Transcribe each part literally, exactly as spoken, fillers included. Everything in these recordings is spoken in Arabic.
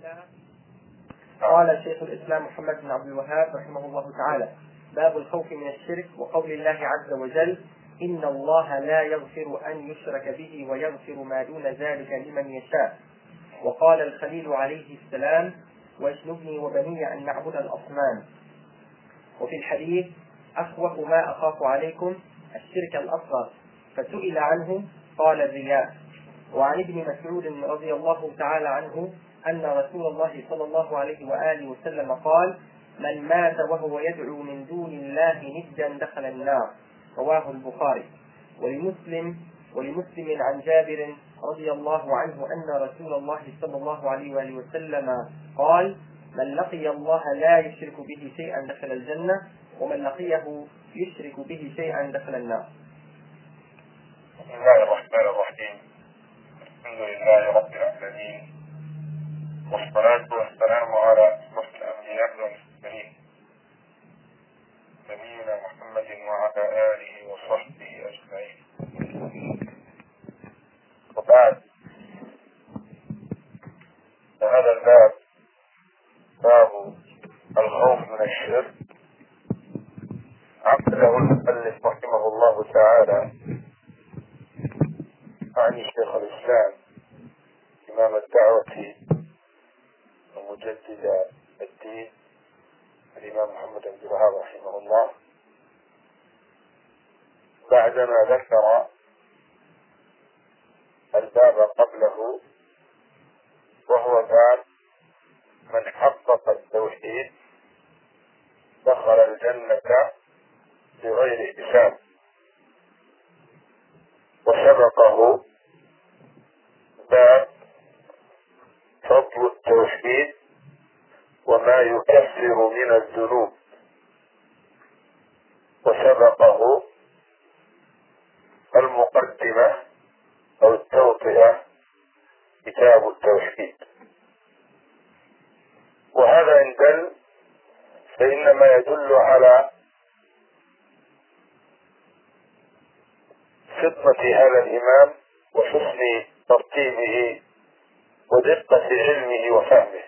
الله. قال شيخ الإسلام محمد بن عبد الوهاب رحمه الله تعالى: باب الخوف من الشرك، وقول الله عز وجل: إن الله لا يغفر أن يشرك به ويغفر ما دون ذلك لمن يشاء. وقال الخليل عليه السلام: واجنبني وبني أن نعبد الأصنام. وفي الحديث: أخوف ما أخاف عليكم الشرك الأصغر، فسئل عنه قال الرياء. وعن ابن مسعود رضي الله تعالى عنه أن رسول الله صلى الله عليه وآله وسلم قال: من مات وهو يدعو من دون الله ندا دخل النار. رواه البخاري. ولمسلم ولمسلم عن جابر رضي الله عنه أن رسول الله صلى الله عليه وآله وسلم قال: من لقي الله لا يشرك به شيئا دخل الجنة، ومن لقيه يشرك به شيئا دخل النار. بسم الله الرحمن الرحيم. الحمد لله رب العالمين، والصلاة والسلام على أشرف الأنبياء والمرسلين نبينا محمد وعلى آله وصحبه أجمعين. وبعد، فهذا الباب باب الخوف من الشرك عقده المؤلف رحمه الله تعالى عن شيخ الإسلام إمام الدعوة ومجدد الدين الإمام محمد بن عبد الوهاب رحمه الله، بعدما ذكر الباب قبله وهو باب من حقق التوحيد دخل الجنة بغير حساب، وسبقه باب فضل التوحيد وما يكفر من الذنوب، وسبقه المقدمة أو التوطئة كتاب التوحيد. وهذا إن دل فإنما يدل على فطنة هذا الإمام وحسن ترتيبه ودقة علمه وفهمه،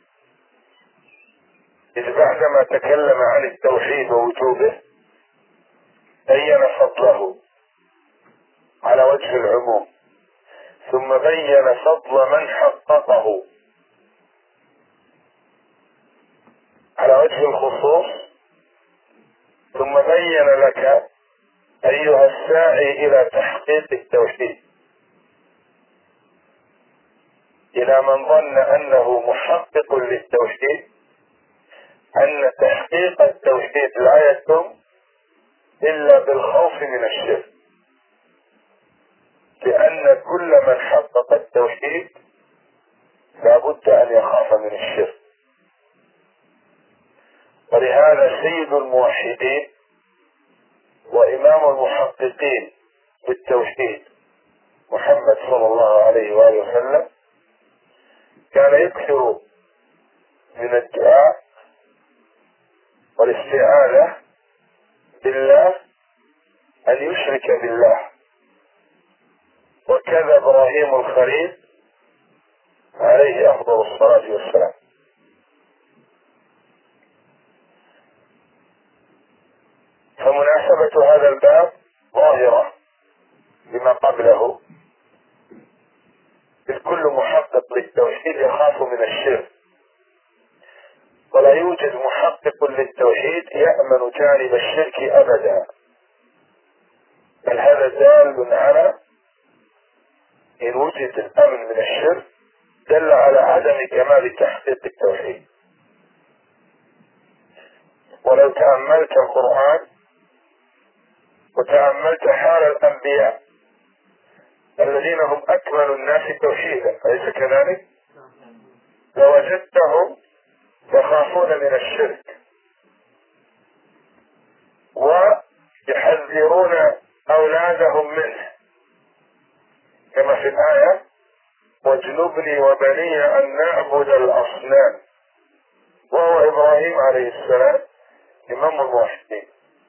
إذ بعدما تكلم عن التوحيد ووجوبه بين فضله على وجه العموم، ثم بين فضل من حققه على وجه الخصوص، ثم بين لك أيها الساعي إلى تحقيق التوحيد، إلى من ظن أنه محقق للتوحيد، أن تحقيق التوحيد لا يتم إلا بالخوف من الشرك، لأن كل من حقق التوحيد لا بد أن يخاف من الشرك. ولهذا سيد الموحدين وإمام المحققين بالتوحيد محمد صلى الله عليه وآله وسلم كان يكثر من الدعاء والاستعاذة بالله أن يشرك بالله، وكذا إبراهيم الخليل عليه أفضل الصلاة والسلام. فمناسبة هذا الباب ظاهرة بما قبله، إذ كل محقق للتوحيد يخاف من الشرك، ولا يوجد محقق للتوحيد يأمن جانب الشرك أبدا، بل هذا دال على إن وجد الأمن من الشرك دل على عدم كمال تحقيق التوحيد. ولو تأملت القرآن وتأملت حال الأنبياء الذين هم أكمل الناس توحيدا، أليس كذلك؟ لوجدتهم يخافون من الشرك ويحذرون أولادهم منه، كما في الآية: واجنبني وبني أن نعبد الأصنام، وهو إبراهيم عليه السلام إمام الموحدين.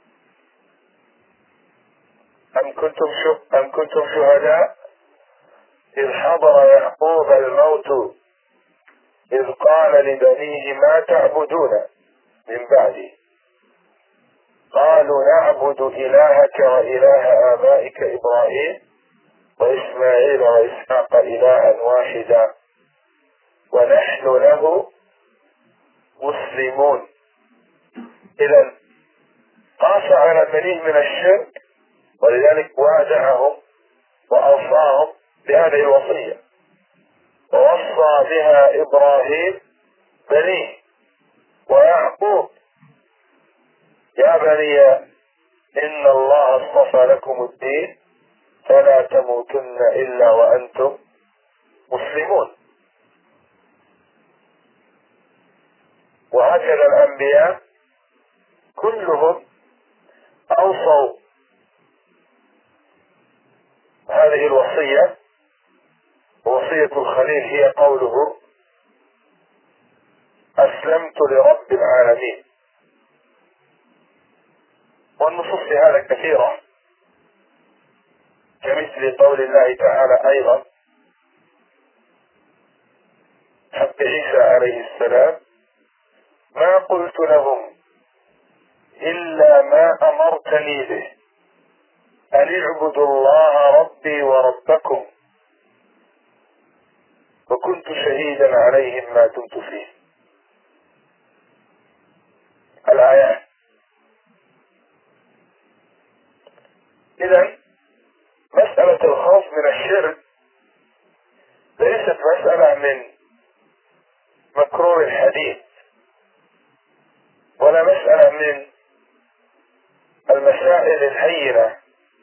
أم كنتم شو أم كنتم شهداء إذ حضر يعقوب الموت إذ قال لبنيه ما تعبدون من بعدي قالوا نعبد إلهك وإله آبائك إبراهيم وإسماعيل وإسحاق إلها واحدا ونحن له مسلمون. إذا قاس على بنيه من الشرك، ولذلك وادعهم وأوصاهم بهذه الوصية، ووصى بها إبراهيم بنيه ويعقوب: يا بني إن الله اصطفى لكم الدين فلا تموتن إلا وأنتم مسلمون. وهكذا الأنبياء كلهم أوصوا هذه الوصية. وصية الخليل هي قوله: أسلمت لرب العالمين. والنصوص في هذا كثيرة، كمثل قول الله تعالى أيضا حق عيسى عليه السلام: ما قلت لهم إلا ما أمرتني به أن اعبدوا الله ربي وربكم وكنت شهيدا عليهم ما دمت فيه. الآيات. إذن مسألة الخوف من الشرك ليست مسألة من مكرور الحديث، ولا مسألة من المسائل الهينة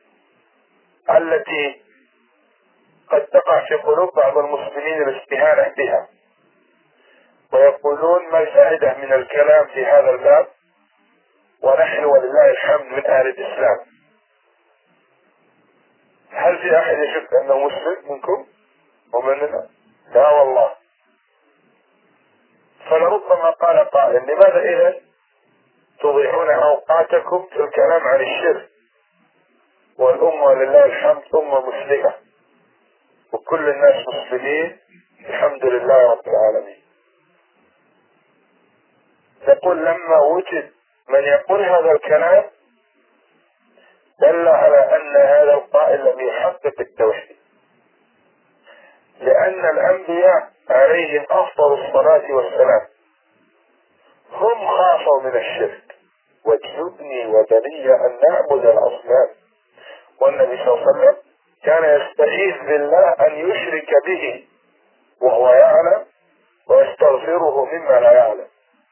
التي قد تقع في قلوب بعض المسلمين الاستهانة بها، ويقولون ما الفائدة من الكلام في هذا الباب ونحن ولله الحمد من أهل الإسلام. هل في أحد يشك أنه مسلم منكم ومننا؟ لا والله. فلربما قال قائل: لماذا إذن تضيعون أوقاتكم في الكلام عن الشرك والأمة لله الحمد أمة مسلمة وكل الناس مسلمين الحمد لله رب العالمين؟ تقول لما وجد من يقول هذا الكلام دل على أن هذا القائل لم يحقق التوحيد، لأن الأنبياء عليهم أفضل الصلاة والسلام هم خافوا من الشرك: واجنبني وبني أن نعبد الأصنام. والنبي صلى الله عليه وسلم كان يستعيذ بالله أن يشرك به وهو يعلم ويستغفره مما لا يعلم.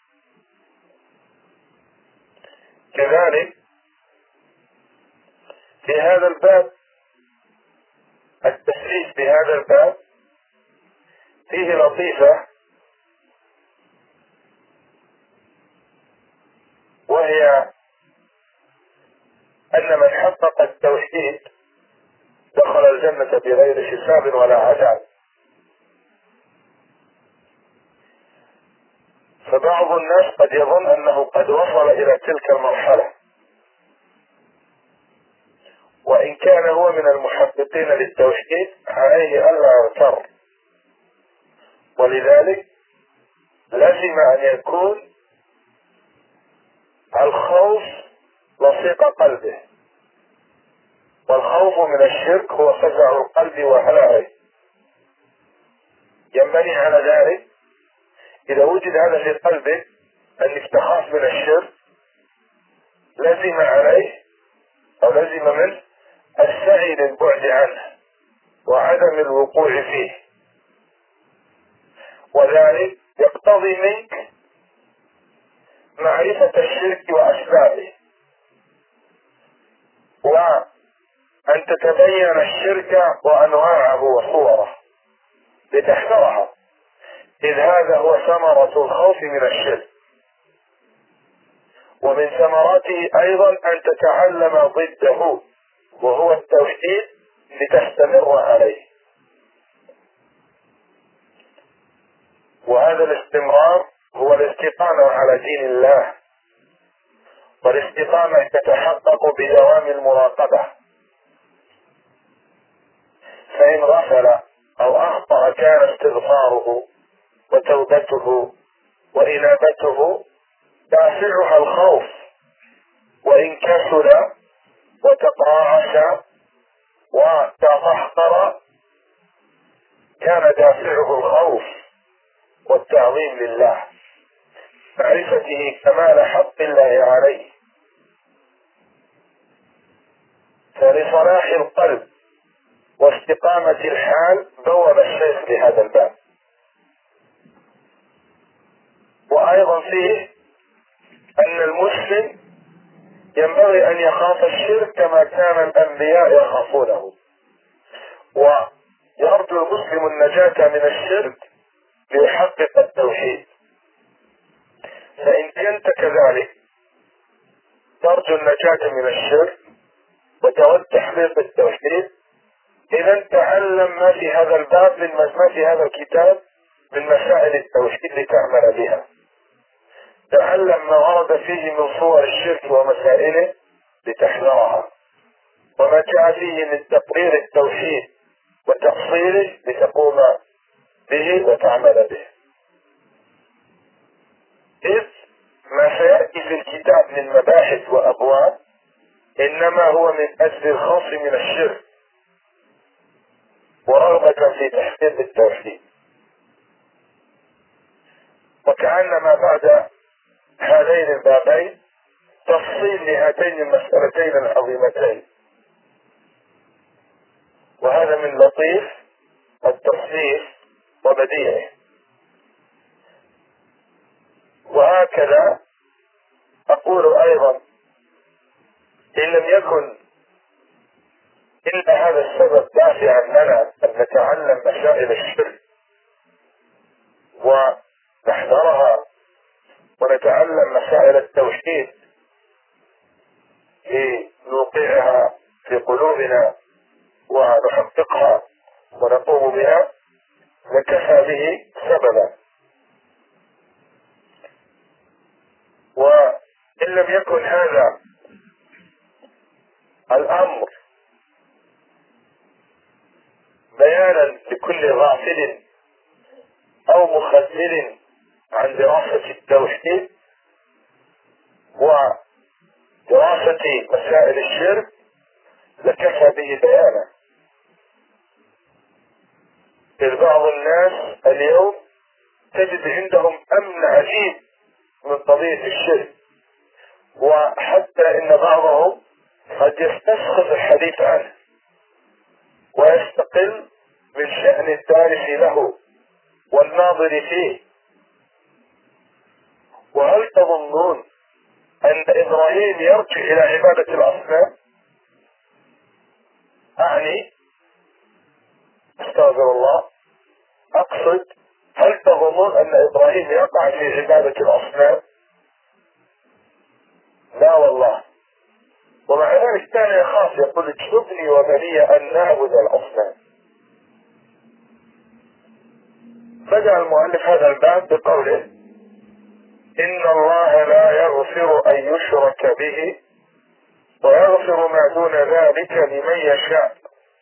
كذلك في هذا الباب التسليس بهذا الباب فيه لطيفة، وهي أن من حقق التوحيد دخل الجنة بغير حساب ولا عذاب. فبعض الناس قد يظن أنه قد وصل إلى تلك المرحلة، وإن كان هو من المحققين للتوحيد عليه ألا يغتر، ولذلك لازم أن يكون الخوف لصيق قلبه. والخوف من الشرك هو فزع القلب وهلعه. ينبني على ذلك إذا وجد هذا في قلبه أنك تخاف من الشرك، لازم عليه أو لازم منه السعي للبعد عنه وعدم الوقوع فيه، وذلك يقتضي منك معرفة الشرك وأسبابه، وأن تتبين الشرك وأنواعه وصوره لتحذرها، إذ هذا هو ثمرة الخوف من الشرك. ومن ثمراته أيضا أن تتعلم ضده وهو التوحيد لتستمر عليه. وهذا الاستمرار هو الاستقامة على دين الله، والاستقامة تتحقق بدوام المراقبة. فإن غفل أو أخطأ كان استغفاره وتوبته وإنابته دافعها الخوف، وإن كسل وتقاعس وتطهر كان دافعه الخوف والتعظيم لله، معرفته كمال حق الله عليه. فلصلاح القلب واستقامة الحال بوب الشيخ لهذا الباب. وأيضا فيه أن المسلم ينبغي أن يخاف الشرك كما كان الأنبياء يخافونه، ويرجو المسلم النجاة من الشرك ليحقق التوحيد. فإن كنت كذلك ترجو النجاة من الشرك وتود تحقيق التوحيد، إذا تعلم ما في هذا الباب من ما في هذا الكتاب من مسائل التوحيد لتعمل بها. تعلم ما ورد فيه من صور الشرك ومسائله لتحذرها، وما جاء فيه من تقرير التوحيد وتفصيله لتقوم به وتعمل به. إذ ما سيأتي في الكتاب من مباحث وأبواب إنما هو من أجل الخوف من الشرك ورغبة في تحقيق التوحيد. وكأنما بعد هذين البابين تفصيل لهاتين المسألتين العظيمتين، وهذا من لطيف التصنيف وبديعه. وهكذا أقول أيضا إن لم يكن إلا هذا السبب دافعا لنا أن نتعلم مسائل الشرك ونحذرها ونتعلم مسائل التوحيد لنوقعها في قلوبنا ونحققها ونقوم بها، لكفى به سببا. وإن لم يكن هذا الأمر بيانا لكل غافل أو مخذل عن دراسة التوحيد ودراسة مسائل الشرك لكفى به بيانا. إذ بعض الناس اليوم تجد عندهم أمن عجيب من قضية الشرك، وحتى إن بعضهم قد يستسخف الحديث عنه ويستقل من شأن الدارس له والناظر فيه. وهل تظنون أن إبراهيم يرجع إلى عبادة الأصنام؟ أعني استغفر الله، أقصد هل تظنون أن إبراهيم يقع في عبادة الأصنام؟ لا والله. ومع ذلك كان يخاف، يقول اجنبني وبني أن نعبد الأصنام. بدأ المؤلف هذا الباب بقوله: إن الله لا يغفر أن يشرك به ويغفر ما دون ذلك لمن يشاء.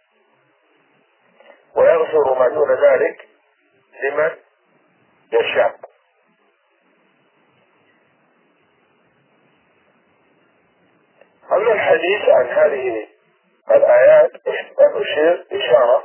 ويغفر ما دون ذلك لمن يشاء. قبل الحديث عن هذه الآيات أن أشير إشارة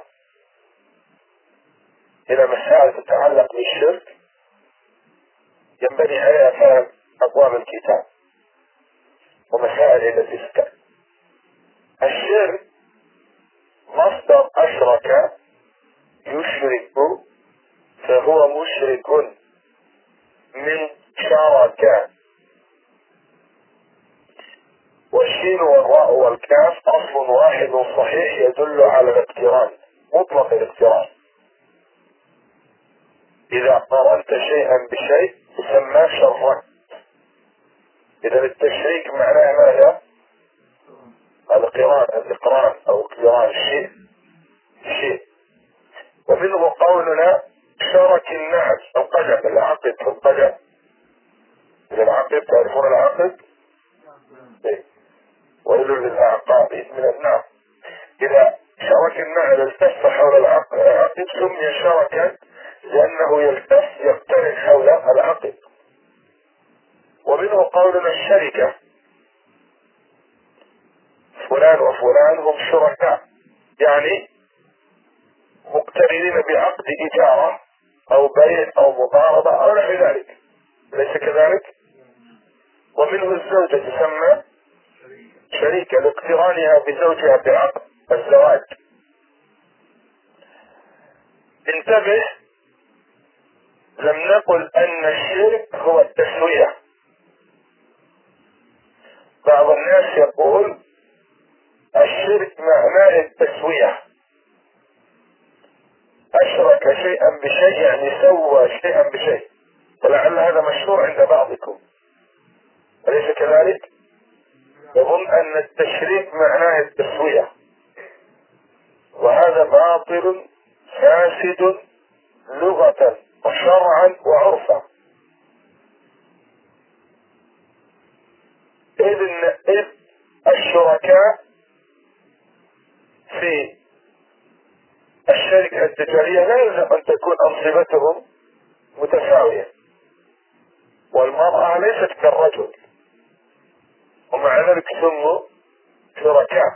إلى مسائل تتعلق بالشرك ينبني عليها فهم أبواب الكتاب ومسائل التي ذكرت. الشرك مصدر أشرك يشرك، فهو مشرك من شرك. والشين والراء والكاف أصل واحد صحيح يدل على الاقتران، مطلق الاقتران. إذا قارنت شيئا بشيء يسمى شرك. إذا التشريك معناه ماذا؟ القران، الإقران أو اقتران شيء شيء. ومنه قولنا شرك النعج القدم، العقد في القدم. إذا العقد تعرفون العقد ويل للأعقاب من النار. إذا شرك النعل التف حول العقد سمي شركا لأنه يلتف يقترن حول العقد. ومنه قولنا الشركة، فلان وفلان هم شركاء، يعني مقترنين بعقد إجارة أو بيع أو مضاربة أو نحو ذلك، أليس كذلك؟ ومنه الزوجة تسمى شريكة لاقترانها بزوجها بعقد الزواج. انتبه، لم نقل أن الشرك هو التسوية. بعض الناس يقول الشرك معناه التسوية، أشرك شيئا بشيء يعني سوى شيئا بشيء، ولعل هذا مشهور عند بعضكم، أليس كذلك؟ يظن أن التشريك معناه التسوية، وهذا باطل فاسد لغة وشرعا وعرفا. إذ الشركاء في الشركة التجارية لا يلزم أن تكون أنصبتهم متساوية، والمرأة ليست كالرجل، ومع ذلك سموا شركاء.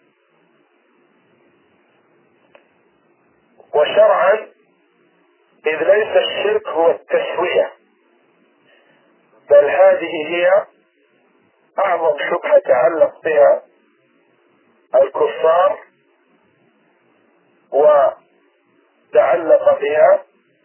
وشرعا إذ ليس الشرك هو التسوية، بل هذه هي أعظم شبهة تعلق بها الكفار وتعلق بها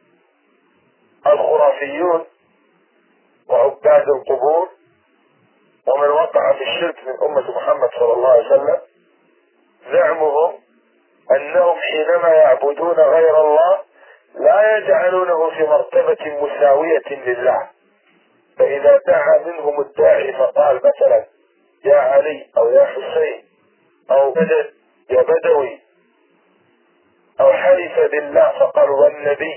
الخرافيون وعباد القبور ومن وقع في الشرك من أمة محمد صلى الله عليه وسلم، زعمهم أنهم حينما يعبدون غير الله لا يجعلونه في مرتبة مساوية لله. فإذا دعا منهم الداعي فقال مثلا يا علي أو يا حسين أو بدر يا بدوي، أو حلف بالله فقال والنبي،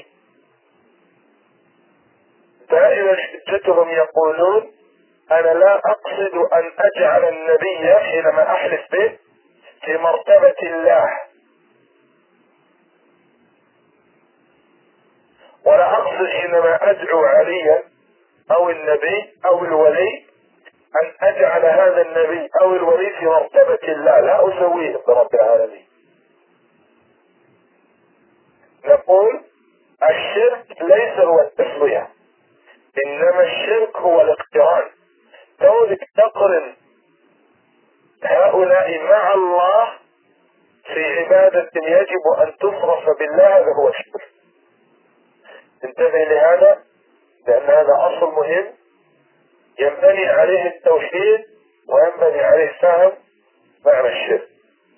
دائما حجتهم يقولون أنا لا أقصد أن أجعل النبي حينما أحلف به في مرتبة الله، ولا أقصد حينما أدعو عليا أو النبي أو الولي أن أجعل هذا النبي أو الولي في مرتبة الله، لا أسويه برب العالمين. نقول الشرك ليس هو التسوية، إنما الشرك هو الاقتران، كونك تقرن هؤلاء مع الله في عبادة يجب أن تصرف بالله، هذا هو الشرك. انتبه لهذا، لأن هذا أصل مهم ينبني عليه التوحيد وينبني عليه فهم معنى الشرك.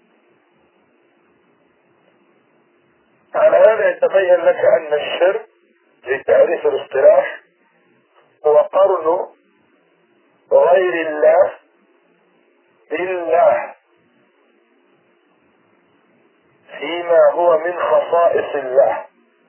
على هذا يتبين لك أن الشرك في تعريف الاصطلاح هو قرن غير الله بالله فيما هو من خصائص الله،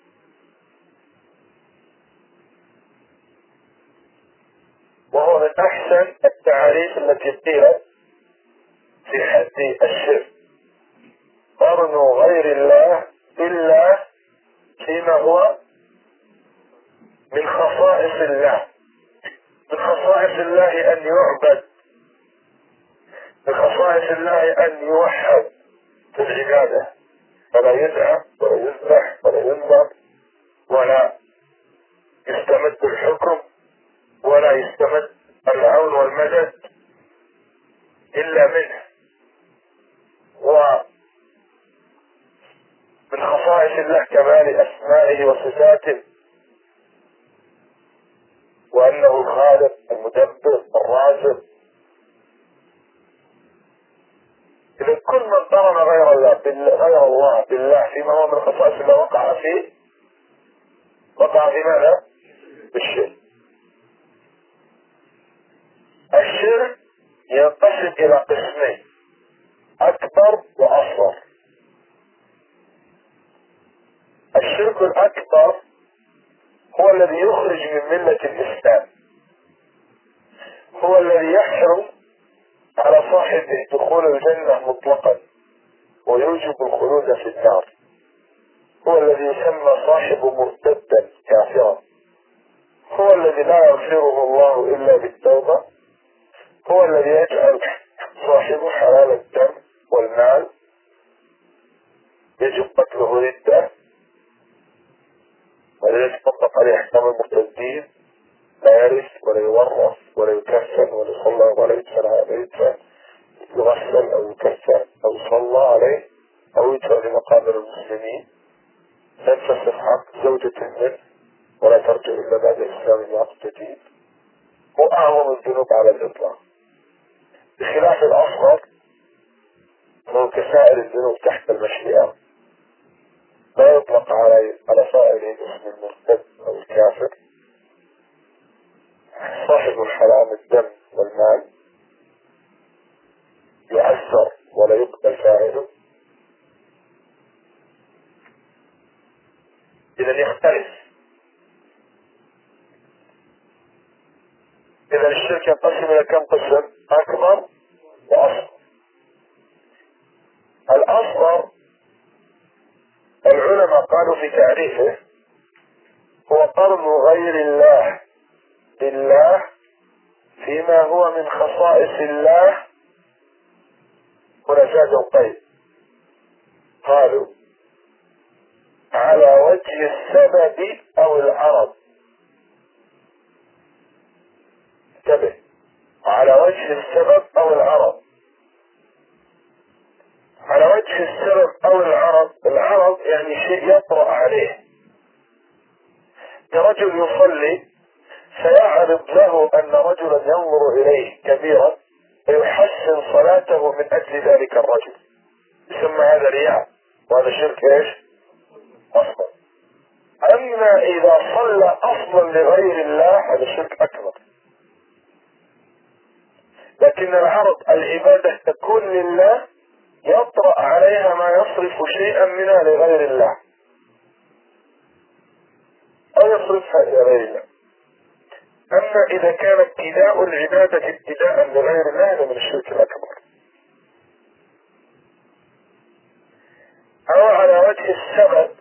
وهو من أحسن التعريف التي قيلت في حد الشرك، قرن غير الله بالله فيما هو من خصائص الله. من خصائص الله أن يعبد، من خصائص الله أن يوحد في العبادة، فلا يدعى ولا يذبح ولا ينذر ولا يستمد الحكم ولا يستمد العون والمدد إلا منه. ومن خصائص الله كمال أسمائه وصفاته، وأنه الخالق المدبر الرازق. إذا كل من قرن غير الله غير الله بالله فيما هو من خصائص الله وقع فيه، وقع في ماذا؟ بالشرك. الشرك ينقسم إلى قسمين، أكبر وأصغر. الشرك الأكبر هو الذي يخرج من ملة الإسلام، هو الذي يحرم على صاحبه دخول الجنة مطلقا ويوجب الخلود في النار. هو الذي يسمى صاحب مرتدا كافرا، هو الذي لا يغفره الله إلا بالتوبة، هو الذي يجعل صاحبه حلال الدم والمال، يجب قتله ردة، ولذلك تطبق عليه أحكام المرتدين، لا يرث ولا يورث ولا يكفن ولا يصلى ولا يدفن عليه، يغسل أو يكفن أو يصلى عليه أو يدفن لمقابر المسلمين، تنفسخ حق زوجة منه ولا ترجع إلا بعد الإسلام الوقت جديد. هو أعظم الذنوب على الإطلاق، بخلاف الأصغر هو كسائر الذنوب تحت المشيئة، لا يطلق على على صائره اسم المرتد أو الكافر. صاحب الحرام الدم والمال يعذر ولا يقبل فاعله، إذا يختلف. إذا الشرك ينقسم إلى كم قسم؟ أكبر وأصغر. الأصغر العلماء قالوا في تعريفه هو قرن غير الله بالله فيما هو من خصائص الله. هنا زادوا قيد، قالوا على وجه السبب أو العرض. انتبه، على وجه السبب أو العرض. على وجه السبب أو العرض، العرض يعني شيء يطرأ عليه، كرجل يصلي فيعرض له أن رجلا ينظر إليه كبيرا فيحسن صلاته من أجل ذلك الرجل، يسمى هذا رياء، وهذا شرك ايش؟ أصلا. أما إذا صلى أصلا لغير الله هذا شرك أكبر. لكن العرض العبادة تكون لله، يطرأ عليها ما يصرف شيئا منها لغير الله أو يصرفها لغير الله. أما إذا كان ابتداء العبادة ابتداء لغير الله هذا من الشرك الأكبر. أو على وجه السبب،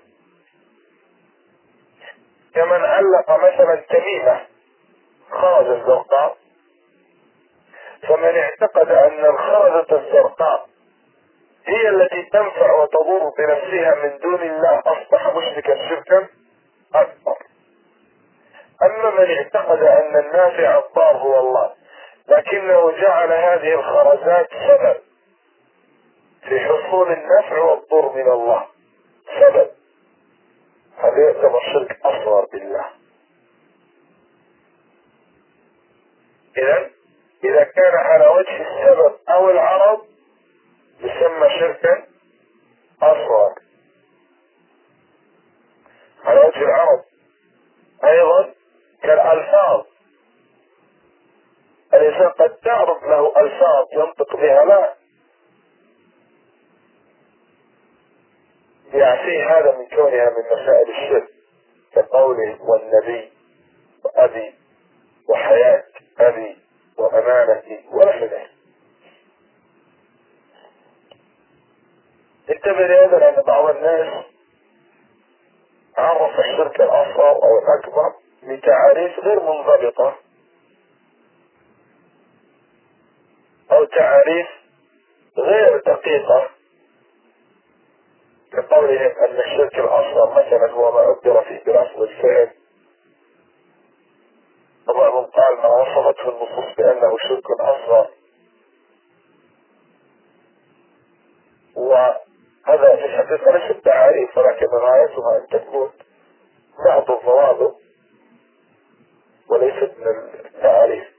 كمن علق مثلا تميمة خرزة الزرقاء، فمن اعتقد أن الخرزة الزرقاء هي التي تنفع وتضر بنفسها من دون الله أصبح مشركا شركا أكبر. أما من اعتقد أن النافع الضار هو الله لكنه جعل هذه الخرزات سبب في حصول النفع والضر من الله، سبب، هذا يعتبر شرك أصغر بالله. إذن إذا كان على وجه السبب أو العرض يسمى شركا أصغر. على وجه العرض أيضا كالألفاظ، الإنسان قد تعرض له ألفاظ ينطق بها لا يعفيه هذا من كونها من مسائل الشرك، كقوله والنبي وأبي وحياة أبي وأمانتي ونحو ذلك. انتبه لهذا، لأن بعض الناس عرف الشرك الأصغر أو الأكبر بتعاريف غير منضبطة أو تعاريف غير دقيقة، كقولهم أن الشرك الأصغر مثلا هو ما أقدر فيه بلفظ الفعل، وبعضهم قال ما وصفته النصوص بأنه شرك أصغر، وهذا في الحقيقة ليس التعاريف ولكن غايتها أن تكون بعض الضوابط وليست من التعاريف.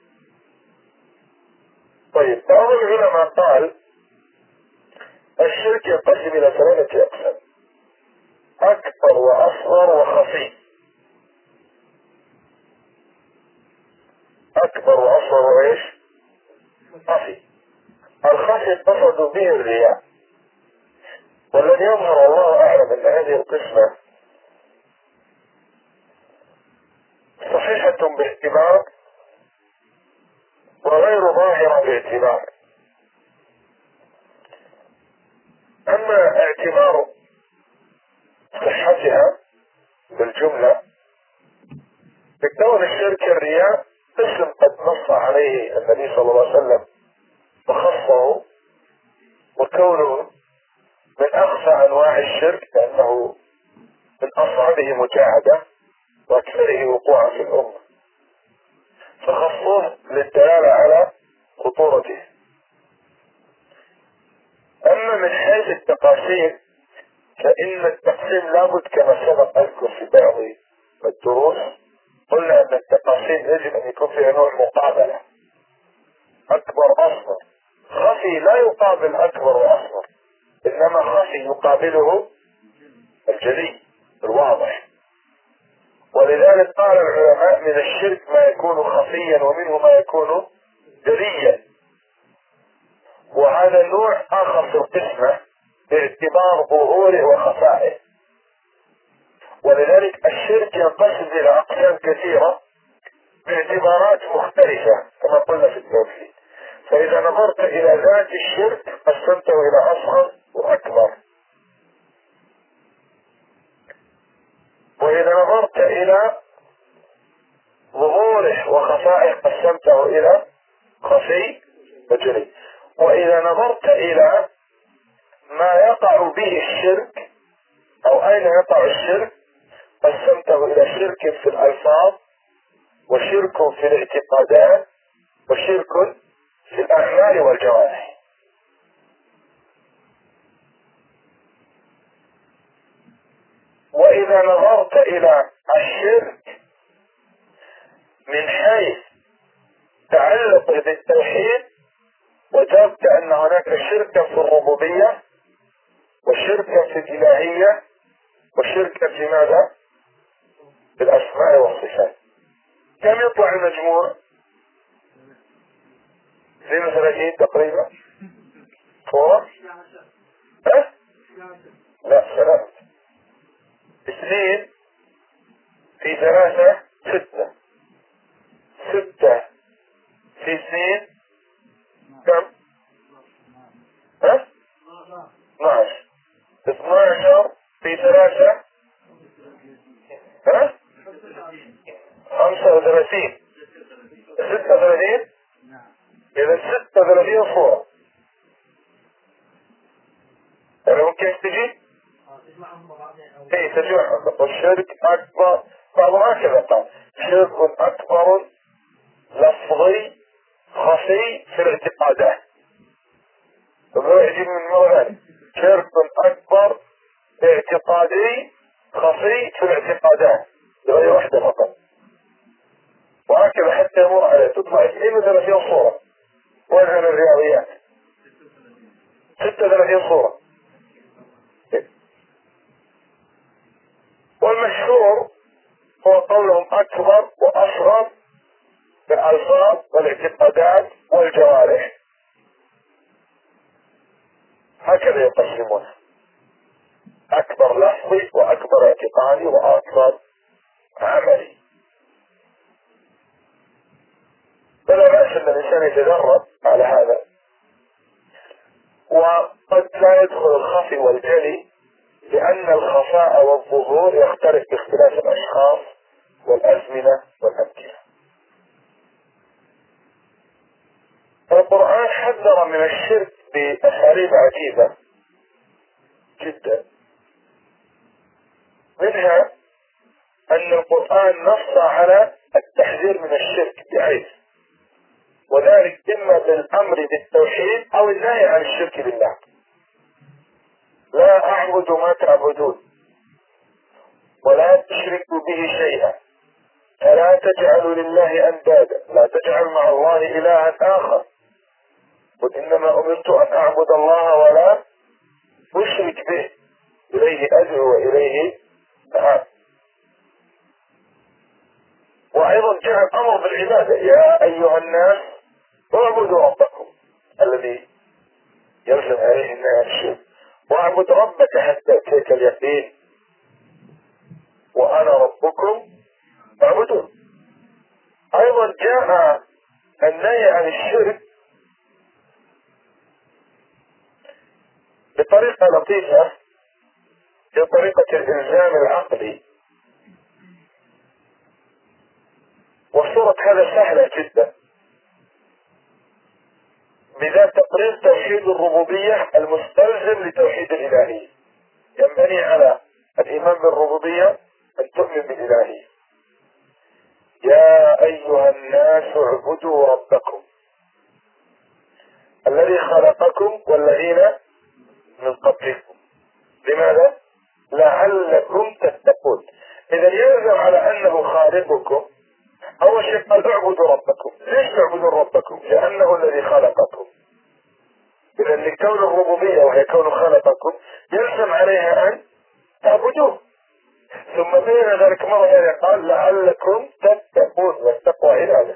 طيب، بعض العلماء قال الشرك ينقسم إلى ثلاثة أقسام: أكبر وأصغر وخفي. أكبر وأصغر وإيش؟ خفي. الخفي قصد به الرياء، والذي يظهر الله أعلم أن هذه القسمة صحيحة باعتبار وغير ظاهرة باعتبار. أما اعتبار صحتها بالجملة بكون الشرك الرياء اسم قد نص عليه النبي صلى الله عليه وسلم وخصه، وكونه من أخفى أنواع الشرك لأنه من أصعبه مجاهدة وأكثره وقوعا في الأمة، فخصوه للدلالة على خطورته. أما من حيث التقاسيم فإن التقسيم لابد كما سبق أذكر في بعض الدروس، قلنا أن التقاسيم يجب أن يكون فيها نوع مقابلة، أكبر أصغر. خفي لا يقابل أكبر وأصغر، إنما خفي يقابله الجلي الواضح. ولذلك قال العلماء من الشرك ما يكون خفيا ومنه ما يكون جليا، وهذا النوع آخر في القسمة باعتبار ظهوره وخفائه. ولذلك الشرك ينقسم إلى أقسام كثيرة باعتبارات مختلفة كما قلنا في التوحيد. فإذا نظرت إلى ذات الشرك قسمته إلى أصغر وأكبر، وإذا نظرت إلى ظهوره وخفائه قسمته إلى خفي وجلي، وإذا نظرت إلى ما يقع به الشرك أو أين يقع الشرك قسمته إلى شرك في الألفاظ، وشرك في الاعتقادات، وشرك في الأعمال والجوارح. وإذا نظرت إلى الشرك من حيث تعلقه بالتوحيد وجدت أن هناك شركا في الربوبية وشركا في الإلهية وشركا في ماذا؟ في الأسماء والصفات. كم يطلع المجموع؟ اثنين وثلاثين تقريبا. فور ها؟ لا ثلاثة. اثنين في ثلاثة ستة، ستة في اثنين كم؟ ها؟ اثناشر. اثناشر في ثلاثة ها؟ خمسة وثلاثين. ستة وثلاثين. إذا ستة وثلاثين صورة. تعرفون كيف تجي؟ اي تجمعهم. والشرك أكبر بعضهم هكذا قال شرك أكبر لفظي خفي في الاعتقادات. فهو يجي من مرة شرك أكبر اعتقادي خفي في الاعتقادات، هذه واحدة فقط. وهكذا حتى يمر عليه تطلع اثنين وثلاثين صورة. وجه الرياضيات ستة وثلاثين صورة. والمشهور هو قولهم أكبر وأصغر في الألفاظ والاعتقادات والجوارح، هكذا يقسمونها: أكبر لفظي وأكبر اعتقادي وأكبر عملي. فلا بأس أن الإنسان يتدرب على هذا. وقد لا يدخل الخفي والجلي لأن الخفاء والظهور يختلف باختلاف الأشخاص والأزمنة والأمكنة. القرآن حذر من الشرك بأساليب عجيبة جدا. منها أن القرآن نص على التحذير من الشرك بحيث، وذلك إما بالأمر بالتوحيد أو النهي عن الشرك بالله. لا أعبد ما تعبدون ولا تشركوا به شيئا فلا تجعلوا لله أندادا لا تجعل مع الله إلها آخر قل إنما أمرت أن أعبد الله ولا أشرك به إليه أدعو وإليه أهاب. وأيضا جاء الأمر بالعبادة: يا أيها الناس اعبدوا ربكم الذي يلزم عليه النهي عن الشرك، واعبد ربك حتى يأتيك اليقين وأنا ربكم فاعبدون. أيضا جاء النهي عن الشرك بطريقة لطيفة في طريقة الإلزام العقلي. وصورة هذا سهلة جدا، بذات تقرير توحيد الربوبية المستلزم لتوحيد الإلهية. ينبني على الإيمان بالربوبية أن تؤمن بالإلهية. يا أيها الناس اعبدوا ربكم الذي خلقكم والذين من قبلكم. لماذا؟ لعلكم تتقون. إذا يلزم على أنه خالقكم. أول شيء قال اعبدوا ربكم. ليش تعبدون ربكم؟ لأنه الذي خلقكم. إذا لكون الربوبية وهي كون خلقكم يلزم عليها أن تعبدوه. ثم بين ذلك مرة قال لعلكم تتقون، والتقوى عبادة.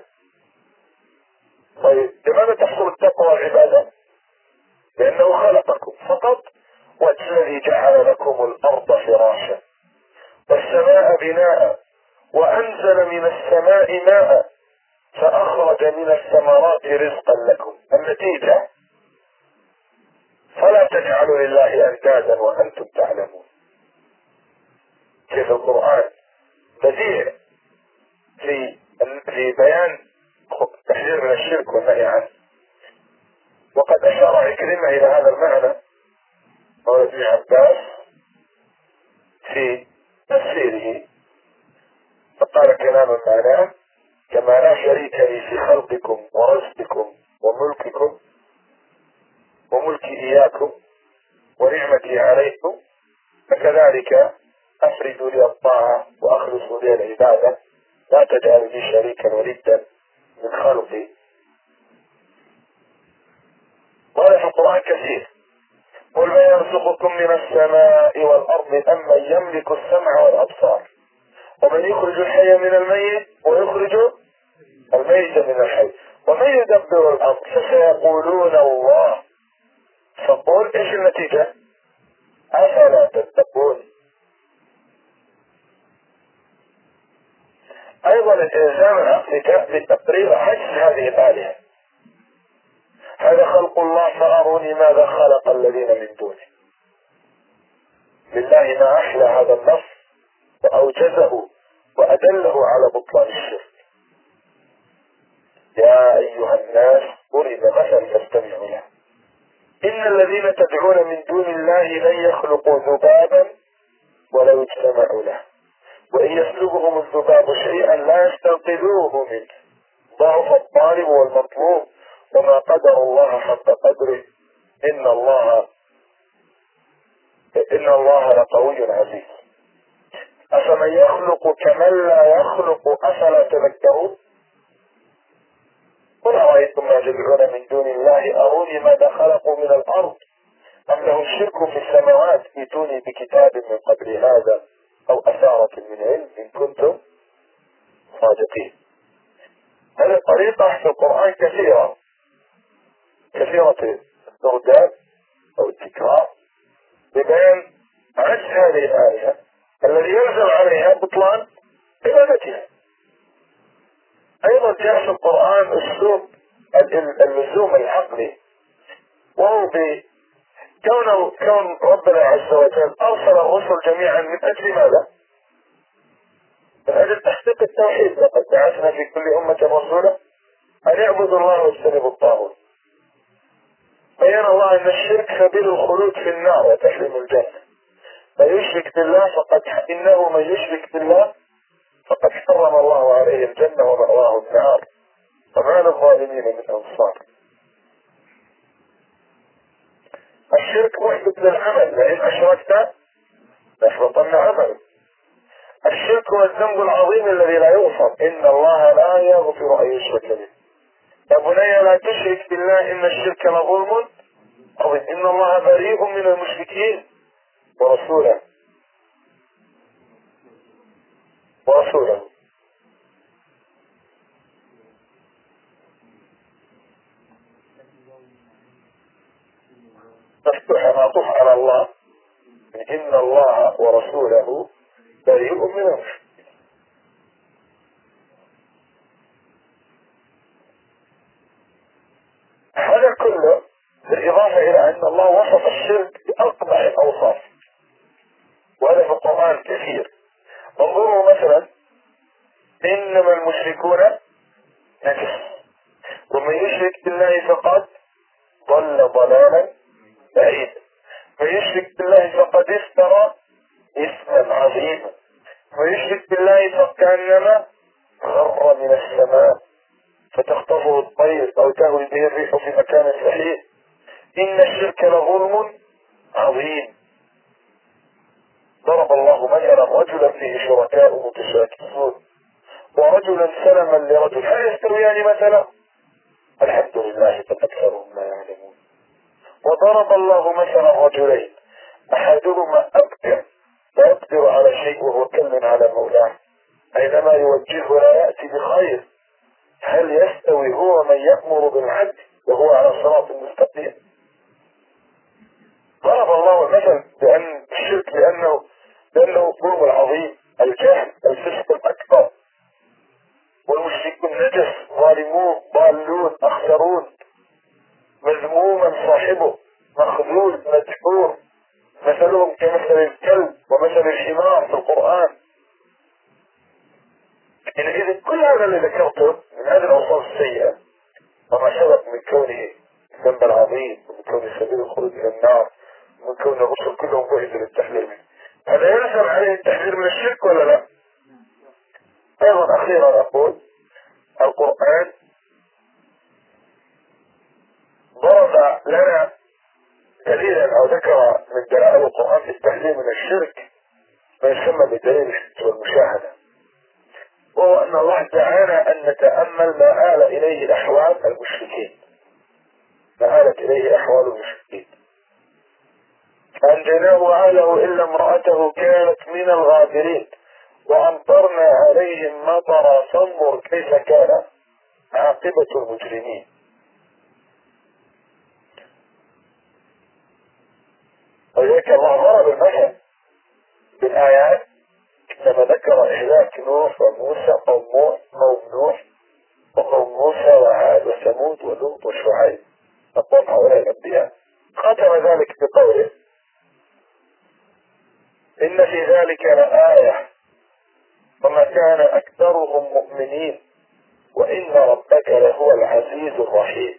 طيب لماذا تحصل التقوى والعبادة؟ لأنه خلقكم فقط. والذي جعل لكم الأرض فراشا والسماء بناء وأنزل من السماء ماء فأخرج من الثمرات رزقا لكم. النتيجة فلا تجعلوا لله أندادا وأنتم تعلمون. كيف القرآن بديع في في بيان تحذير من الشرك والنهي عنه. وقد أشار عكرمة إلى هذا المعنى مولى ابن عباس في تفسيره، فقال كلاما معناه كما لا شريك لي في خلقكم ورزقكم وملككم وملكي إياكم ونعمتي عليكم، فكذلك أفردوا لي الطاعة وأخلصوا لي العبادة، لا تجعلوا لي شريكا ولدا من خلقي. وهذا في القرآن كثير. قل من يرزقكم من السماء والأرض أم من يملك السمع والأبصار ومن يخرج الحي من الميت ويخرج الميت من الحي ومن يدبر الأمر فسيقولون الله. فقل ايش النتيجة؟ أفلا تتقون. أيضا الإلزام العقلي جاء بتقرير عجز هذه الآلهة. هذا خلق الله فأروني ماذا خلق الذين من دونه. لله ما أحلى هذا النص وأوجزه وأدله على بطلان الشرك. يا أيها الناس ضرب مثل فاستمعوا له إن الذين تدعون من دون الله لن يخلقوا ذبابا ولو اجتمعوا له وإن يسلبهم الذباب شيئا لا يستنقذوه منه ضعف الطالب والمطلوب وما قدر الله حق قدره إن الله إن الله لقوي عزيز. أفمن يخلق كمن لا يخلق أفلا تذكرون. قل أرأيتم ما تدعون من دون الله أروني ماذا خلقوا من الأرض أم لهم شرك في السماوات ائتوني بكتاب من قبل هذا أو أثارة من علم إن كنتم صادقين. هذه الطريقة في القرآن كثيرة كثيرة الترداد أو التكرار ببيان عجز هذه الآية الذي يلزم عليها بطلان عبادتها. أيضا جاء في القرآن أسلوب اللزوم العقلي، وهو بكون كون ربنا عز وجل أرسل الرسل جميعا من أجل ماذا؟ من أجل تحقيق التوحيد. لقد بعثنا في كل أمة رسولا أن يعبدوا الله واجتنبوا الطاغوت. بين الله أن الشرك سبيل الخلود في النار وتحريم الجنة. من يشرك بالله فقد إنه من يشرك بالله فقد حرم الله عليه الجنة ومأواه النار وما للظالمين من أنصار. الشرك محدث للعمل، لئن أشركت ليحبطن عملك. الشرك هو الذنب العظيم الذي لا يغفر، إن الله لا يغفر أن يشرك به. يا بني لا تشرك بالله إن الشرك لظلم عظيم، إن الله بريء من المشركين ورسوله ورسوله مفتوحة معطوف على الله إن الله ورسوله بريء من المشركين. هذا كله بالإضافة إلى أن الله وصف الشرك بأقبح الأوصاف كثير. انظروا مثلا إنما المشركون نجس، ومن يشرك بالله فقد ضل ضلالا بعيدا، من يشرك بالله فقد افترى إثما عظيما، من يشرك بالله فكأنما خر من السماء فتخطفه الطير أو تهوي به الريح في مكان سحيق. إن الشرك لظلم عظيم. ضرب الله مثلا رجلا فيه شركاء متشاكسون ورجلا سلما لرجل، هل يستويان مثلا؟ الحمد لله بل أكثرهم ما يعلمون. وضرب الله مثلا رجلين أحدهما أبكر لا يقدر على شيء وهو كل على مولاه، أينما يوجهه لا يأتي بخير، هل يستوي هو من يأمر بالعدل وهو على صراط مستقيم؟ ضرب الله المثل بأن الشرك لأنه لأنه الظلم العظيم، الجهل، الفسق الأكبر، والمشركون نجس، ظالمون، ضالون، أخسرون، مذموما صاحبه، مخذول، مدحور، مثلهم كمثل الكلب ومثل الحمار في القرآن. إذا كل هذا اللي ذكرته من هذه الأوصاف السيئة وما سبق من كونه الذنب العظيم ومن كونه سبيل الخروج إلى النار ومن كون الرسل كلهم جهزوا للتحذير منه، هذا يلزم عليه التحذير من الشرك ولا لا؟ أيضا أخيرا أقول القرآن ضرب لنا دليلا أو ذكر من دلائل القرآن في التحذير من الشرك ما يسمى بدليل الشرك والمشاهدة، وهو أن الله دعانا أن نتأمل ما آل إليه الأحوال المشركين، ما آلت إليه أحوال المشركين. أنجيناه وآله إلا امرأته كانت من الغابرين وأمطرنا عليهم مطرا فانظر كيف كان عاقبة المجرمين. ولذلك الله ضرب المثل بالآيات لما ذكر إهلاك نوح وموسى قوم نوح قوم نوح وقوم موسى وعاد وثمود ولوط وشعيب أقوم هؤلاء الأنبياء، ختم ذلك بقوله إن في ذلك لآية وما كان أكثرهم مؤمنين وإن ربك لهو العزيز الرحيم.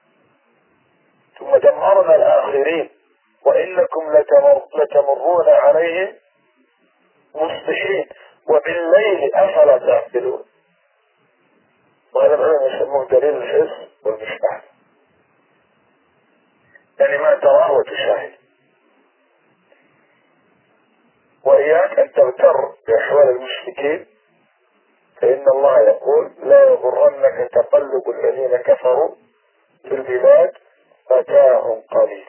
ثم دمرنا الآخرين وإنكم لتمر لتمرون عليهم مصبحين وبالليل أفلا تعقلون. وهذا العلم يسموه دليل الحس والمشاهدة، يعني ما تراه وتشاهد. وإياك أن تغتر بأحوال المشركين، فإن الله يقول لا يغرنك تقلب الذين كفروا في البلاد متاع قليل.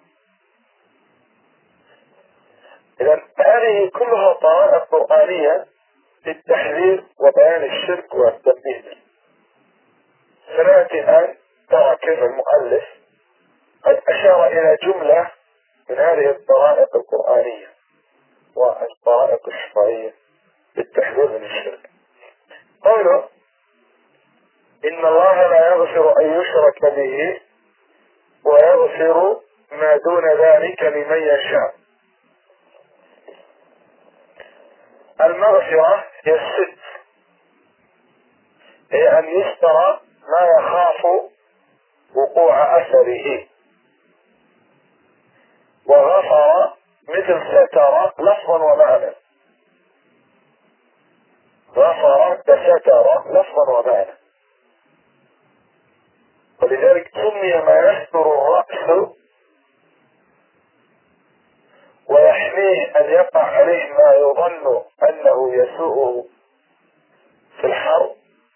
إذن هذه كلها طرائق قرآنية للتحذير وبيان الشرك والتنبيه. سنأتي الآن ترى كيف المؤلف قد أشار إلى جملة من هذه الطرائق القرآنية والطرائق الشرعية للتحذير من الشرك. قوله إن الله لا يغفر أن يشرك به ويغفر ما دون ذلك لمن يشاء. المغفرة هي الستر، هي أن يستر ما يخاف وقوع أثره، وغفر مثل ستر لفظا ومعنى، غفر كستر لفظا ومعنى. ولذلك سمي ما يستر الرأس ويحميه أن يقع عليه ما يظن أنه يسوءه في الحرب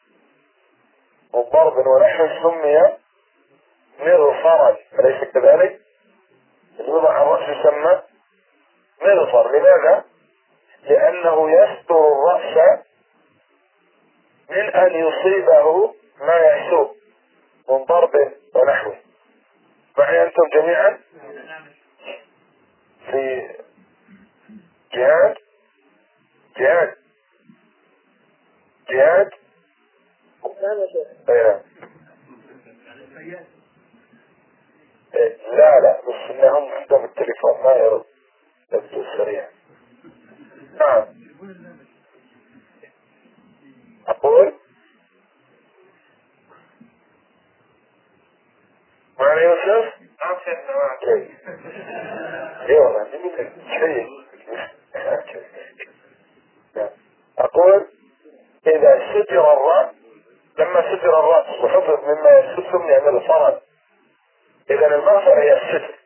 وضرب ونحو سمي مغفرا، أليس كذلك؟ الوضع الرأس يسمى مغفر. لماذا؟ لأنه يستر الرأس من أن يصيبه ما يسوء من ضرب ونحوه. معي أنتم جميعا في جهاد جهاد جهاد ايه. لا لا بس انهم عندهم التليفون ما يرد يبدو سريع. نعم. أقول معنا يوسف؟ نعم شيخنا معك. ايوه عندي شيء. أقول إذا ستر الرأس، لما ستر الرأس وحفظ مما يستر من الفرج، إذا المغفرة هي الستر.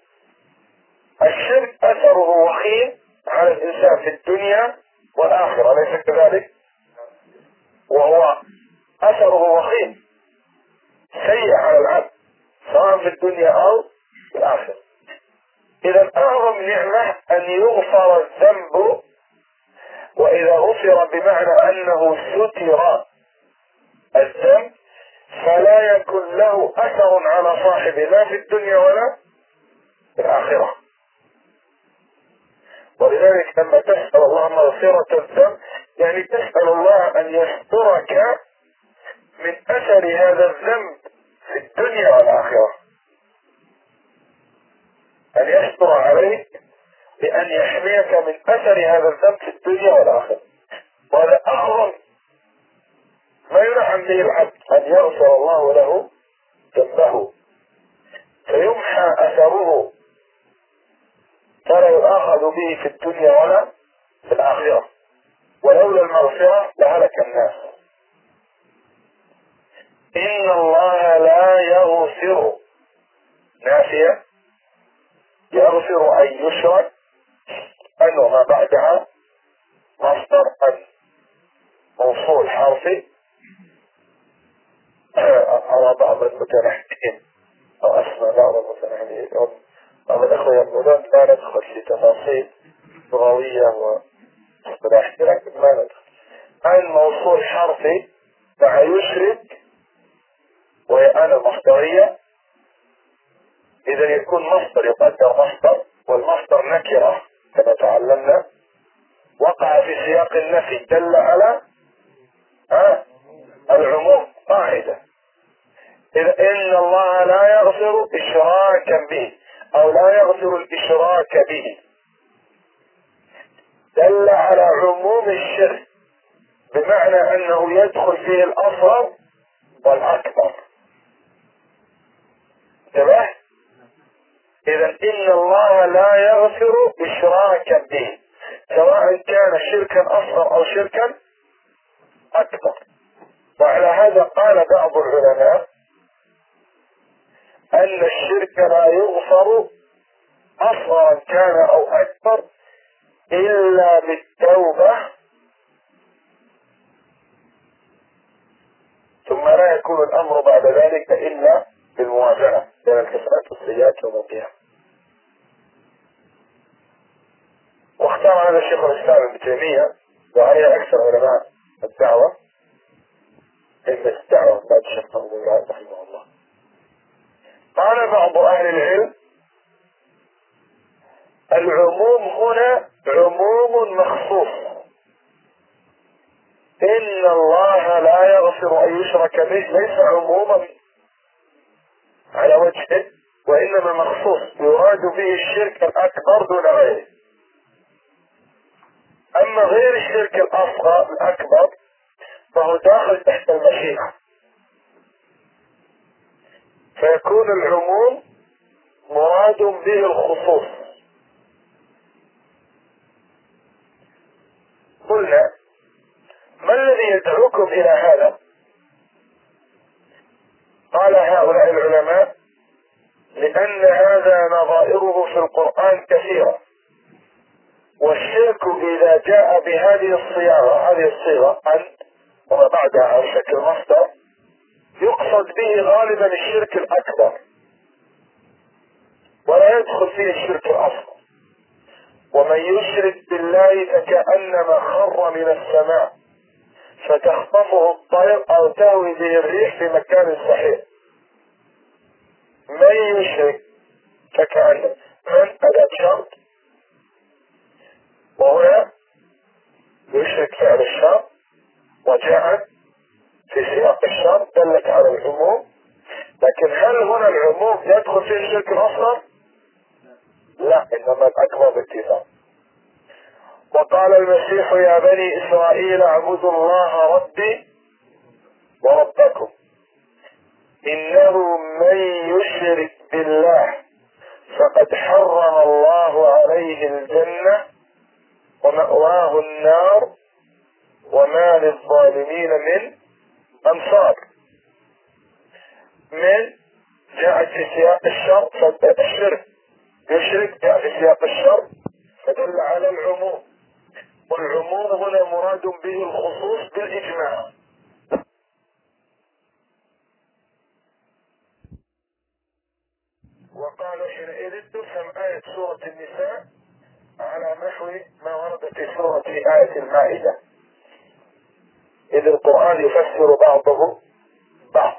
الشرك أثره وخيم على الإنسان في الدنيا والآخرة، أليس كذلك؟ وهو أثره وخيم سيء على العبد سواء في الدنيا أو في الآخرة. إذا أعظم نعمة أن يغفر الذنب، وإذا غفر بمعنى أنه ستر الذنب فلا يكون له أثر على صاحبه لا في الدنيا ولا في الآخرة. ولذلك لما تسأل الله مغفرة الذنب يعني تسأل الله أن يسترك من أثر هذا الذنب في الدنيا والآخرة، أن يستر عليك بأن يحميك من أثر هذا الذنب في الدنيا والآخرة. وهذا أعظم ما ينعم به العبد، أن يغفر الله له ذنبه فيمحى أثره فلا يؤاخذ به في الدنيا ولا في الآخرة. ولولا المغفرة لهلك الناس. إن الله لا يغفر نافية، يغفر أن يشرك، أن وما بعدها مصدر أن موصول حرفي أو بعض المتنحين أو أسمى بعض المتنحين. بعض الأخوة يقولون لا ندخل في تفاصيل لغوية واصطلاحية، لكن ما ندخل. أن موصول حرفي مع يشرك وهي أن المصدرية، إذا يكون مصدر يقدر مصدر، والمصدر نكرة كما تعلمنا وقع في سياق النفي دل على ها العموم قاعدة. إذا إن الله لا يغفر إشراكا به أو لا يغفر الإشراك به دل على عموم الشرك بمعنى أنه يدخل فيه الأصغر والأكبر. انتبه. إذا إن الله لا يغفر إشراكا به سواء كان شركا أصغر أو شركا أكبر. وعلى هذا قال بعض العلماء أن الشرك لا يغفر أصغرا كان أو أكبر إلا بالتوبة، ثم لا يكون الأمر بعد ذلك إلا بالمواجهة بين الحسنات والسيئات يوم القيامة. واختار هذا الشيخ الإسلام ابن تيمية وهي أكثر علماء الدعوة إما الدعوة بعد الشيخ أبو الله رحمه الله. قال بعض أهل العلم العموم هنا عموم مخصوص، إن الله لا يغفر أن يشرك به ليس عموما على وجهه وإنما مخصوص يراد به الشرك الأكبر دون غيره. أما غير الشرك الأصغر الأكبر فهو داخل تحت المشيئة، فيكون العموم مراد به الخصوص. قلنا ما الذي يدعوكم إلى هذا؟ قال هؤلاء العلماء لأن هذا نظائره في القرآن كثيرة، والشرك إذا جاء بهذه الصياغة هذه الصيغة أن وما بعدها على شكل مصدر يقصد به غالبا الشرك الأكبر ولا يدخل فيه الشرك الأصغر. ومن يشرك بالله فكأنما خر من السماء فتخطفه الطير أو تهوي به الريح في مكان صحيح. من يشرك فكأنما من أداة شرط، وهنا يشرك فعل الشرط وجاءت في سياق الشرط دلت على العموم. لكن هل هنا العموم يدخل فيه الشرك الأصغر؟ لا، إنما الأكبر باتفاق. وقال المسيح يا بني إسرائيل اعبدوا الله ربي وربكم إنه من يشرك بالله فقد حرم الله عليه الجنة ومأواه النار وما للظالمين من أنصار. من جاءت في سياق الشر فالشرك يشرك جاء في سياق الشر فدل على العموم، والعموم هنا مراد به الخصوص بالإجماع. وقال حينئذ تفهم آية سورة النساء على نحو ما ورد في سورة آية المائدة، إذ القرآن يفسر بعضه بعض.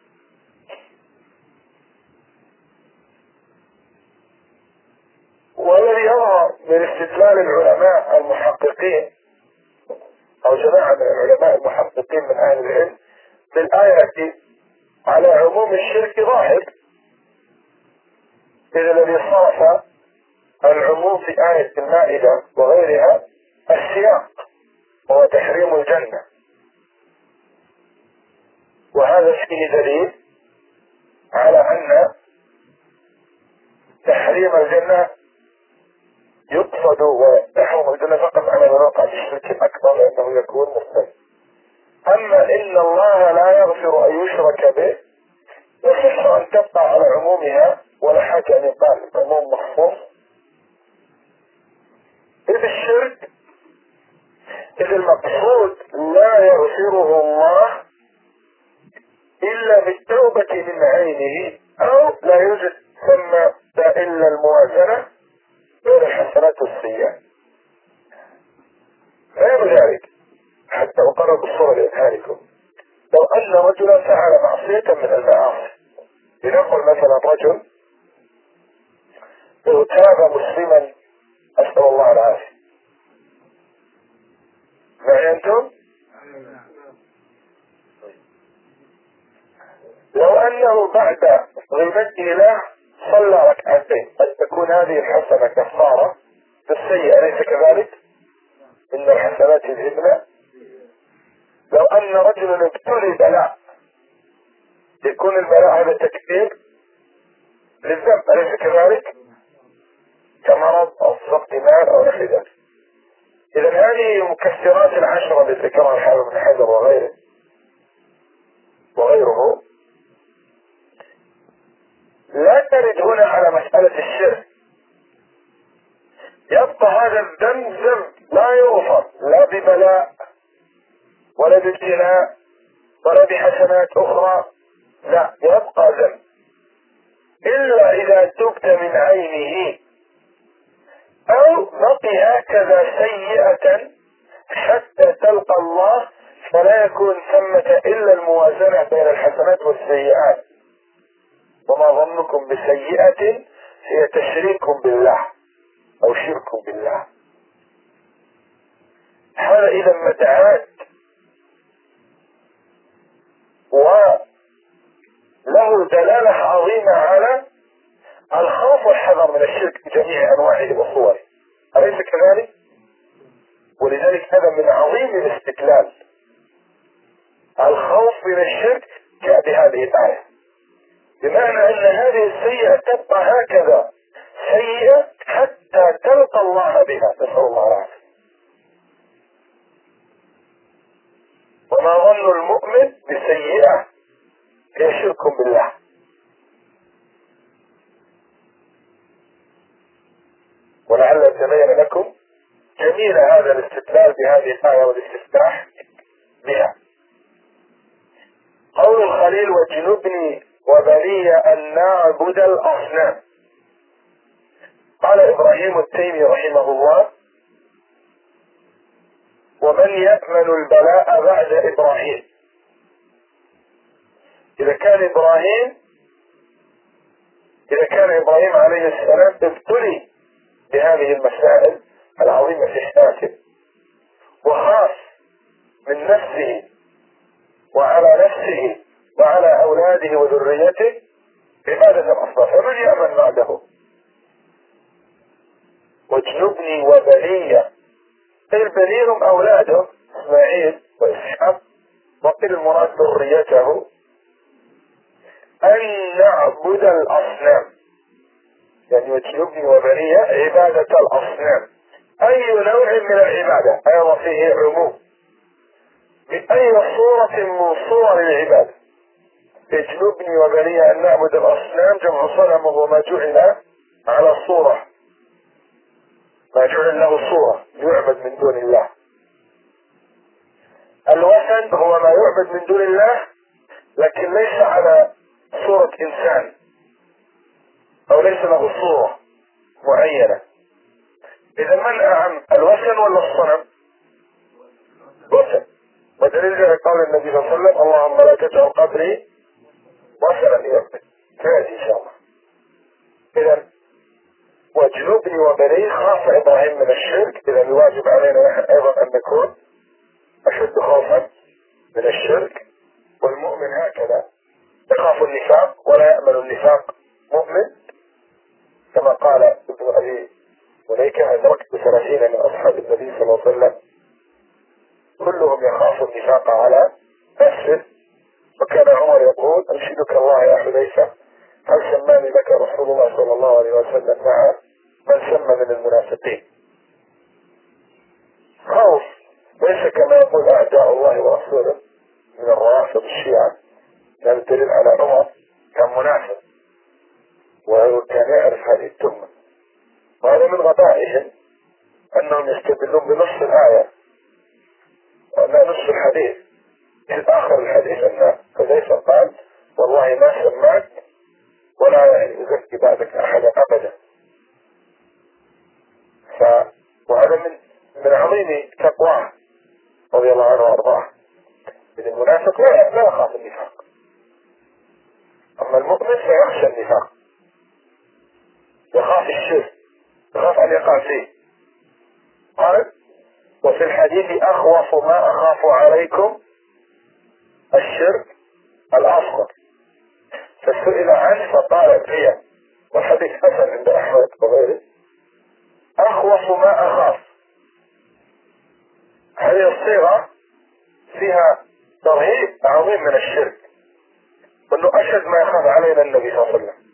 والذي يظهر من استدلال العلماء المحققين أو جماعة من العلماء المحققين من أهل العلم بالآية على عموم الشرك ظاهر، إذ الذي صرف العموم في آية المائدة وغيرها السياق وهو تحريم الجنة، وهذا فيه دليل على أن تحريم الجنة يقصد وتحرم الجنة فقط على مواقع الشرك الأكبر لأنه يكون مستثنى. أما إن الله لا يغفر أن يشرك به يصح أن تبقى على عمومها ولا حاجة أن يقال عموم مخصوص، إذ الشرك إذ المقصود لا يغفره الله إلا بالتوبة من عينه، أو لا يوجد ثم إلا الموازنة بين الحسنات والسيئات. غير ذلك حتى أقرب بالصورة لإذهانكم، لو أن رجلا فعل معصية من المعاصي، لنقل مثلا رجل اغتاب مسلما أسأل الله العافية، معي أنتم؟ لو أنه بعد غيبته له صلى ركعتين قد تكون هذه الحسنة كفارة بالسيئة، أليس كذلك؟ إن الحسنات يذهبن. لو أن رجلا ابتلي بلاء يكون البلاء هذا تكفير للذنب، أليس كذلك؟ كمرض أو سقط مال أو نحو ذلك. إذا هذه مكسرات العشرة التي ذكرها الحافظ بن حجر وغيره وغيره لا ترد هنا على مسألة الشرك. يبقى هذا الذنب ذنب لا يغفر لا ببلاء ولا بابتلاء ولا بحسنات أخرى، لا، يبقى ذنب إلا إذا تبت من عينه أو بقي هكذا سيئة حتى تلقى الله، فلا يكون ثمة إلا الموازنة بين الحسنات والسيئات. وما ظنكم بسيئة هي تشريك بالله أو شرك بالله. هذا إذا متعاد وله دلالة عظيمة على الخوف والحذر من الشرك بجميع أنواعه وصوره، أليس كذلك؟ ولذلك هذا من عظيم الاستدلال. الخوف من الشرك جاء بهذه الآية، بمعنى أن هذه السيئة تبقى هكذا سيئة حتى تلقى الله بها، نسأل الله العافية. وما ظن المؤمن بسيئة هي شرك بالله. ولعل يتبين لكم جميل هذا الاستدلال بهذه الآية والاستفتاح بها. قول الخليل واجنبني وبني أن نعبد الأصنام. قال إبراهيم التيمي رحمه الله: ومن يأمن البلاء بعد إبراهيم؟ إذا كان إبراهيم إذا كان إبراهيم عليه السلام ابتلي بهذه المسائل العظيمة في حياته وخاف من نفسه وعلى نفسه وعلى أولاده وذريته عبادة أصلا، فمن يأمن بعده؟ واجنبني وبني قيل بنيهم أولاده إسماعيل وإسحاق، وقيل المراد ذريته، أن نعبد الأصنام، يعني واجنبني وبني عبادة الأصنام. أي نوع من العبادة، أيضا فيه عموم، من أي صورة من صور العبادة. اجنبني وبني أن نعبد الأصنام جمع صنم، وهو ما جعل على صورة، ما جعل له صورة يعبد من دون الله. الوثن هو ما يعبد من دون الله لكن ليس على صورة إنسان، أو ليس له صورة معينة. إذا من أهم، الوثن ولا الصنم؟ وثن. ودليل ذلك قول النبي صلى الله عليه وسلم: اللهم لا تجعل قبري وثنا يعبد. فهذه إن شاء الله. إذا واجنبني وبني، خاف إبراهيم من الشرك، إذا الواجب علينا نحن أيضا أن نكون أشد خوفا من الشرك. والمؤمن هكذا يخاف النفاق ولا يأمن النفاق مؤمن، كما قال ابن أبي مليكة: أدركت ثلاثين من أصحاب النبي صلى الله عليه وسلم كلهم يخاف النفاق على نفسه. وكان عمر يقول: أنشدك الله يا حذيفة، هل سماني لك رسول الله صلى الله عليه وسلم مع من سمى من المنافقين؟ خوف ليس كما يقول أعداء الله ورسوله من الروافض الشيعة. هذا الدليل على عمر كان منافق وكان يعرف هذه التهمة، وهذا من غبائهم أنهم يستدلون بنص الآية ولا نص الحديث. في آخر الحديث أن حذيفة قال: والله ما سمعت ولا يزكي بعدك أحدا أبدا. ف... وهذا من من عظيم تقواه رضي الله عنه وارضاه. إذا المنافق لا لا يخاف النفاق، أما المؤمن فيخشى النفاق، يخاف الشرك، يخاف أن يقع فيه. قال: وفي الحديث: أخوف ما أخاف عليكم الشرك الأصغر. فسئل عنه فقال: الرياء. والحديث حسن عند أحمد وغيره. أخوف ما أخاف، هذه الصيغة فيها ترهيب عظيم من الشرك، وأنه أشد ما يخاف علينا النبي صلى الله عليه وسلم.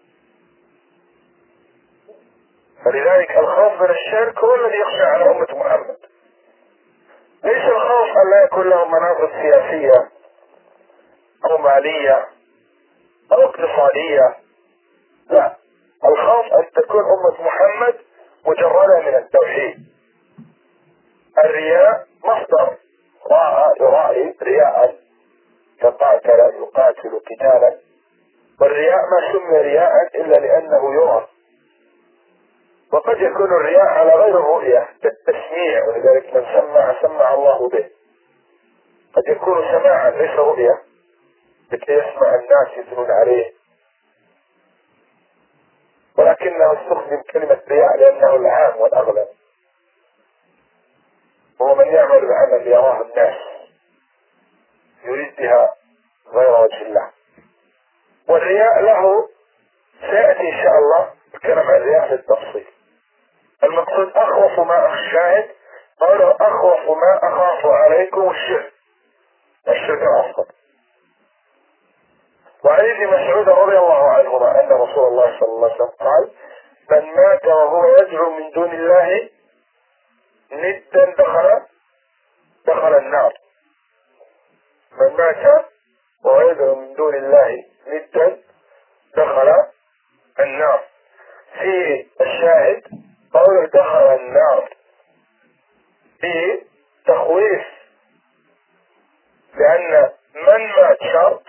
فلذلك الخوف من الشرك هو الذي يخشى على أمة محمد، ليس الخوف أن لا يكون لهم مناصب سياسية أو مالية أو اقتصادية، لا، الخوف أن تكون أمة محمد مجردة من التوحيد. الرياء مصدر راء يرائي رياء، كقاتل يقاتل قتالا، والرياء ما سمي رياء إلا لأنه يرى. وقد يكون الرياء على غير الرؤية بالتسميع، ولذلك من سمع سمع الله به. قد يكون سماعا ليس رؤية لكي يسمع الناس يثنون عليه، ولكنه استخدم كلمة رياء لأنه العام والأغلب، هو من يعمل العمل يراه الناس يريد بها غير وجه الله. والرياء له سيأتي إن شاء الله الكلام عن الرياء في التفصيل. المقصود أخوف ما أخشاه، قالوا: أخوف ما أخاف عليكم الشرك، الشرك الأصغر. وعن ابن مسعود رضي الله عنهما أن رسول الله صلى الله عليه وسلم قال: من مات وهو يدعو من دون الله ندا دخل دخل النار. من مات وهو يدعو من دون الله ندا دخل النار. في الشاهد قوله دخل النار في تخويف، لأن من مات شرط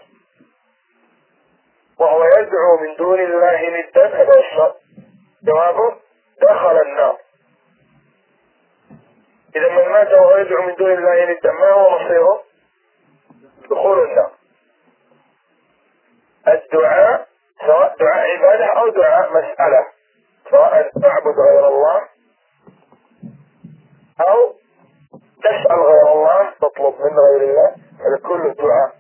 وهو يدعو من دون الله ندا، هذا الشرط، جوابه دخل النار. إذا من مات وهو يدعو من دون الله ندا ما هو مصيره؟ دخول النار. الدعاء سواء دعاء عبادة أو دعاء مسألة، سواء تعبد غير الله أو تسأل غير الله، تطلب من غير الله، هذا كله دعاء.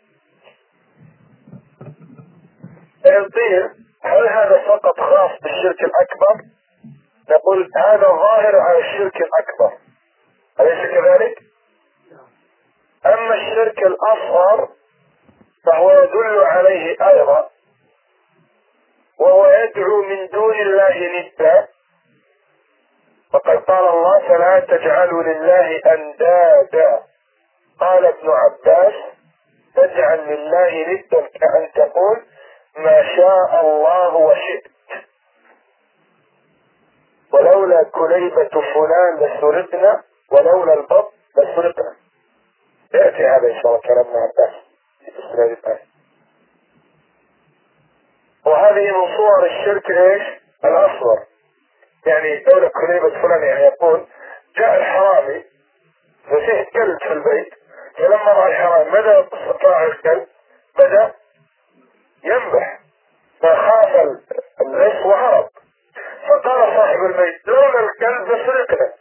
فيصير هل هذا فقط خاص بالشرك الأكبر؟ نقول هذا ظاهر على الشرك الأكبر، أليس كذلك؟ أما الشرك الأصغر فهو يدل عليه أيضا، وهو يدعو من دون الله ندا، فقد قال الله فلا تجعلوا لله أندادا. قال ابن عباس تجعل لله ندا كأن تقول ما شاء الله وشئت، ولولا كليبة فلان لسرقنا ولولا البط لسرقنا. يأتي هذا إن شاء الله كلام ابن عباس في تفسير هذه الآية. وهذه من صور الشرك ايش؟ الأصغر. يعني لولا كليبة فلان، يعني يقول جاء الحرامي وفيه كلب في البيت، فلما رأى الحرامي ماذا استطاع الكلب؟ بدأ ينبح، فخاف اللص وهرب، فقال صاحب البيت لولا الكلب لسرقنا.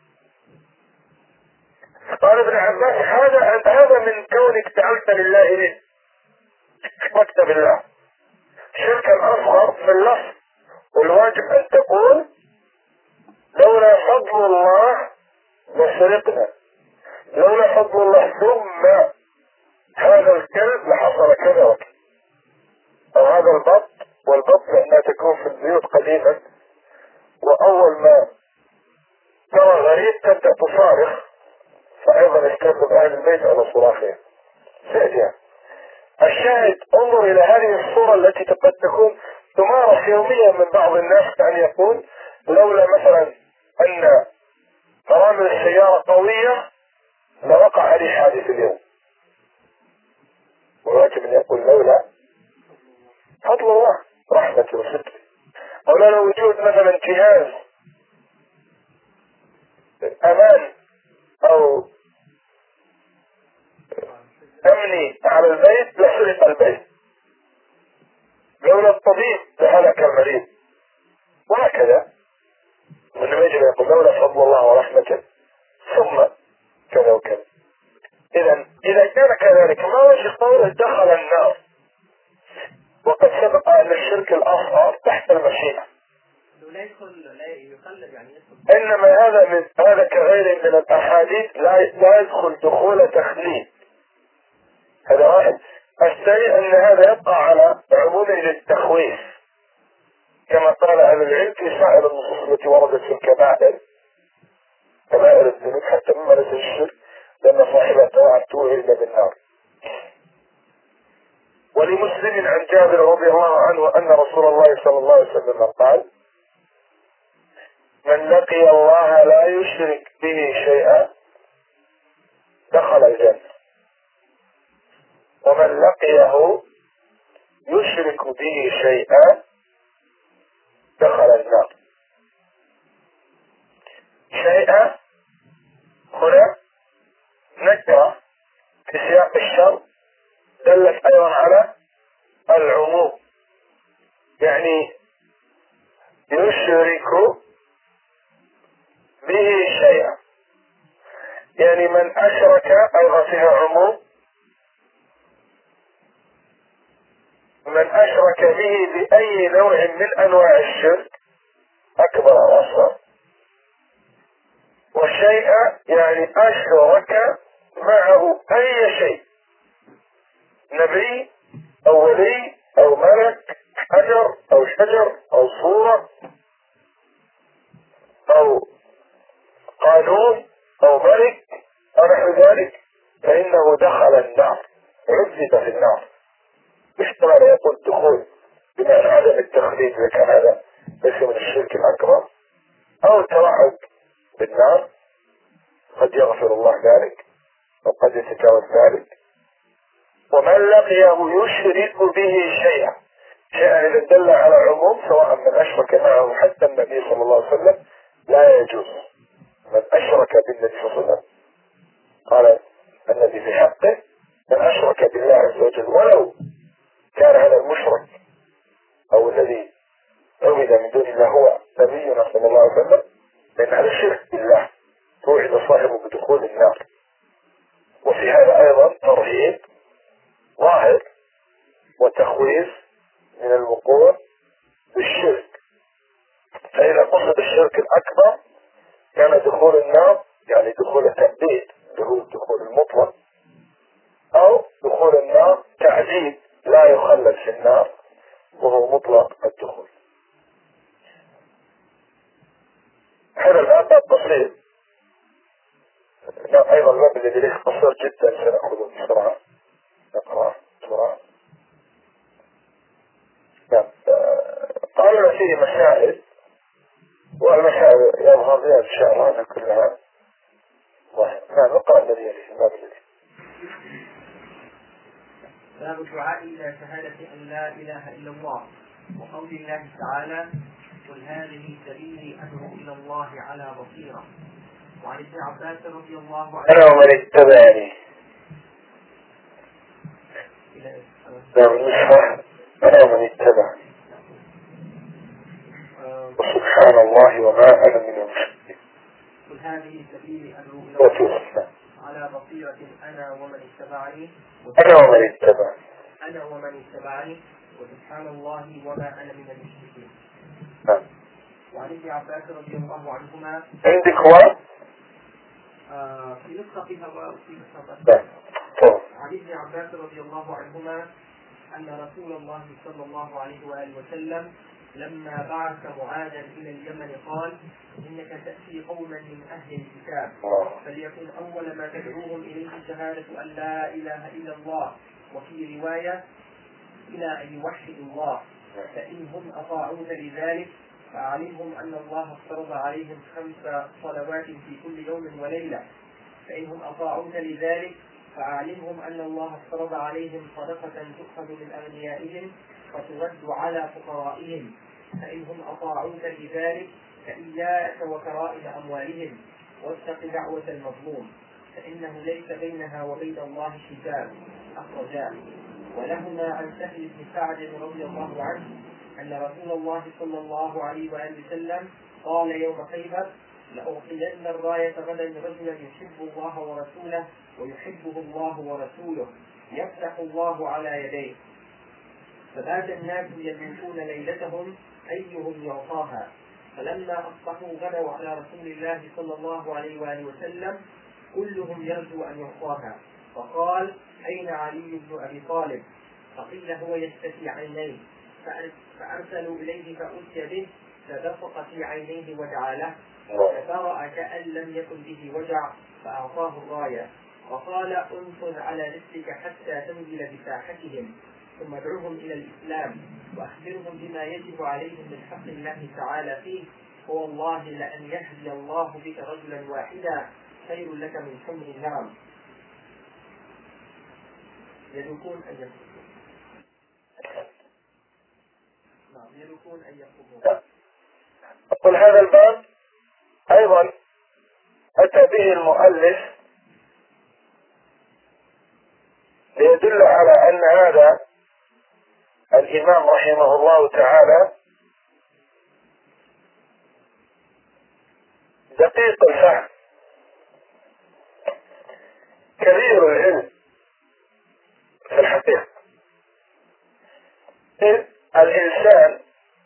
قال ابن عباس هذا هذا من كونك جعلت لله ندا، اشركت بالله. الشرك الأصغر في اللفظ، والواجب أن تقول لولا فضل الله لسرقنا، لولا فضل الله ثم هذا الكلب لحصل كذا وكذا، أو هذا البط. والبط لأنها تكون في البيوت قديما، وأول ما ترى غريب تبدأ تصارخ، فأيضا استخدم أهل البيت على صراخها. سأجي الشاهد انظر إلى هذه الصورة التي قد تكون تمارس يوميا من بعض الناس، كأن يقول لولا مثلا أن فرامل السيارة قوية لوقع لي حادث اليوم. والواجب أن يقول لولا فضل الله رحمة وستر، أو لولا وجود مثلا جهاز أمان أو أمني على البيت لسرق البيت، لولا الطبيب لهلك المريض، وهكذا. وإنما يجب أن يقول لولا فضل الله ورحمته ثم كذا وكذا. إذا إذا كان كذلك ما وجه قوله دخل النار؟ وقد سبق أن الشرك الأصغر تحت المشيئة، لا يدخل لا يخلد يعني يدخل. إنما هذا من هذا كغيره من الأحاديث لا لا يدخل دخول تخليد. هذا واحد. الثاني أن هذا يبقى على عموم للتخويف، كما قال أهل العلم في سائر النصوص التي وردت في الكبائر، كبائر الذنوب حتى مما ليس الشرك، لأن صاحبها توعد توعد بالنار. ولمسلم عن جابر رضي الله عنه أن رسول الله صلى الله عليه وسلم قال من لقي الله لا يشرك به شيئا دخل الجنة، ومن لقيه يشرك به شيئا دخل النار. شيئا هنا نكرة في سياق الشر دلت أيضا على العموم، يعني يشرك به شيئا، يعني من أشرك أيضا فيها عموم، من أشرك به بأي نوع من أنواع الشرك أكبر أو أصغر. والشيء يعني أشرك معه أي شيء، نبي أو ولي أو ملك، حجر أو شجر أو صورة أو قانون أو ملك أو نحو ذلك، فإنه دخل النار، عذب في النار. مش طبعا يقول دخول بمعنى عدم التخليد، إذا كان هذا ليس من الشرك الأكبر، أو توعد بالنار، قد يغفر الله ذلك وقد يتجاوز ذلك. ومن لقيه يشرك به شيئا، شيئا إذا دل على عموم سواء من أشرك معه حتى النبي صلى الله عليه وسلم لا يجوز. من أشرك بالنبي صلى الله عليه وسلم قال النبي في حقه من أشرك بالله عز وجل ولو كان هذا المشرك أو الذي عبد من دون الله هو نبينا صلى الله عليه وسلم، لأن هذا الشرك بالله توعد صاحبه بدخول النار. وفي هذا أيضا ترهيب ظاهر وتخويف من الوقوع بالشرك. فإذا قصد الشرك الأكبر كان دخول النار يعني دخول التأبيد اللي هو الدخول المطلق، أو دخول النار تعذيب لا يخلد في النار وهو مطلق الدخول. هذا الباب باب بسيط. لا أيضا الباب الذي ليس قصير جدا سنأخذه بسرعة نقرأ بسرعة. نعم. قالوا فيه مسائل، والمسائل يظهر بها إن شاء الله كلها. نعم اقرأ الذي يليه الباب الذي. باب الدعاء إلى شهادة أن لا إله إلا الله، وقول الله تعالى: قل هذه سبيلي أدعو إلى الله على بصيرة. وعن ابن عباس رضي الله عنه: أنا ومن اتبعني. نعم نشرح: أنا ومن اتبعني. وسبحان الله وما أنا من المشركين. قل هذه سبيلي أدعو إلى الله على بصيرة أنا ومن اتبعني. أنا ومن اتبعني. أنا ومن اتبعني وسبحان الله وما أنا من المشركين. نعم. وعن ابن عباس رضي الله عنهما. عندك هو؟ آه في نسخة فيها وفي نسخة. نعم. عن ابن عباس رضي الله عنهما أن رسول الله صلى الله عليه وآله وسلم لما بعث معاذا إلى اليمن قال: إنك تأتي قوما من أهل الكتاب، فليكن أول ما تدعوهم إليه شهادة أن لا إله إلا الله، وفي رواية إلى أن يوحدوا الله، فإنهم أطاعوك لذلك فأعلمهم أن الله افترض عليهم خمس صلوات في كل يوم وليلة، فإنهم أطاعوك لذلك فأعلمهم أن الله افترض عليهم صدقة تؤخذ من أغنيائهم فترد على فقرائهم، فإنهم أطاعوك لذلك فإياك وكرائم أموالهم، واتق دعوة المظلوم فإنه ليس بينها وبين الله حجاب. أخرجاه. ولهما عن سهل بن سعد رضي الله عنه أن رسول الله صلى الله عليه وآله وسلم قال يوم خيبر: لأعطين الراية غدا رجلا يحب الله ورسوله ويحبه الله ورسوله يفتح الله على يديه. فبات الناس يملكون ليلتهم أيهم يعطاها، فلما أصبحوا غدوا على رسول الله صلى الله عليه وآله وسلم كلهم يرجو أن يعطاها، فقال: أين علي بن أبي طالب؟ فقيل: هو يشتكي عينيه، فأرسلوا إليه فأتي به فبصق في عينيه وجع له، فبرأ كأن لم يكن به وجع، فأعطاه الراية وقال: انصر على رسلك حتى تنزل بساحتهم، ثم ادعوهم إلى الإسلام وأخبرهم بما يجب عليهم من حق الله تعالى فيه، فوالله لأن يهدي الله بك رجلا واحدا خير لك من حمر النعم. يدركون أن يكفرون. نعم يدركون أن يكفرون. أقول هذا الباب أيضا أتى به المؤلف ليدل على أن هذا الإمام رحمه الله تعالى دقيق الفهم كبير العلم في الحقيقة. إذ الإنسان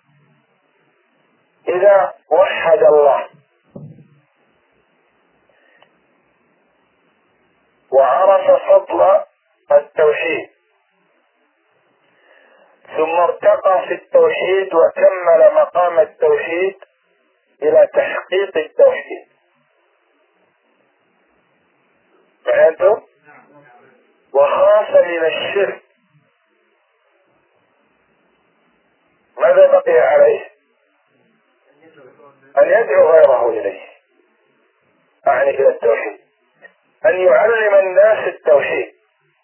إذا وحد الله وعرف فضل التوحيد ثم ارتقى في التوحيد وكمل مقام التوحيد إلى تحقيق التوحيد، فهمتم؟ وخاف من الشرك، ماذا بقي عليه؟ أن يدعو غيره إليه، أعني إلى التوحيد، أن يعلم الناس التوحيد،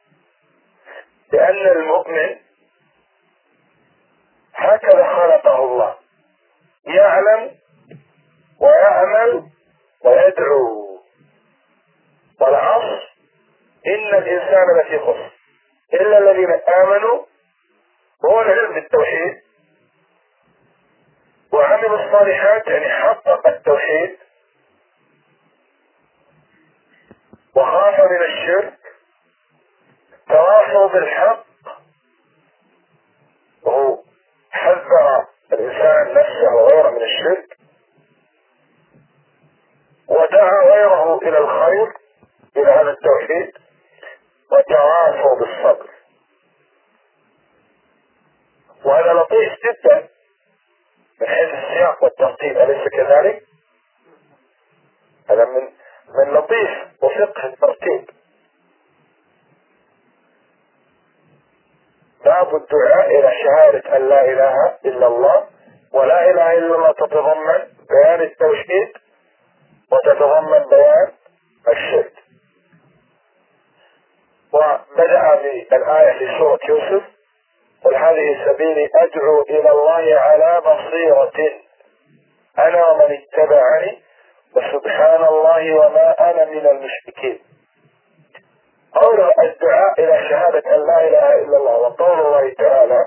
لأن المؤمن هكذا خلقه الله، يعلم ويعمل ويدعو. والعصر إن الإنسان لفي خسر إلا الذين آمنوا، وهو العلم بالتوحيد، وعملوا الصالحات يعني حقق التوحيد، وخاف من الشرك، تواصوا بالحق، وهو حذر الإنسان نفسه وغيره من الشرك، ودعا غيره إلى باب الدعاء إلى شهادة أن لا إله إلا الله، ولا إله إلا الله تتضمن بيان التوحيد وتتضمن بيان الشرك. وبدأ بالآية في سورة يوسف: قل هذه سبيلي أدعو إلى الله على بصيرة أنا ومن اتبعني وسبحان الله وما أنا من المشركين. قول الدعاء إلى شهادة أن لا إله إلا الله وقول الله تعالى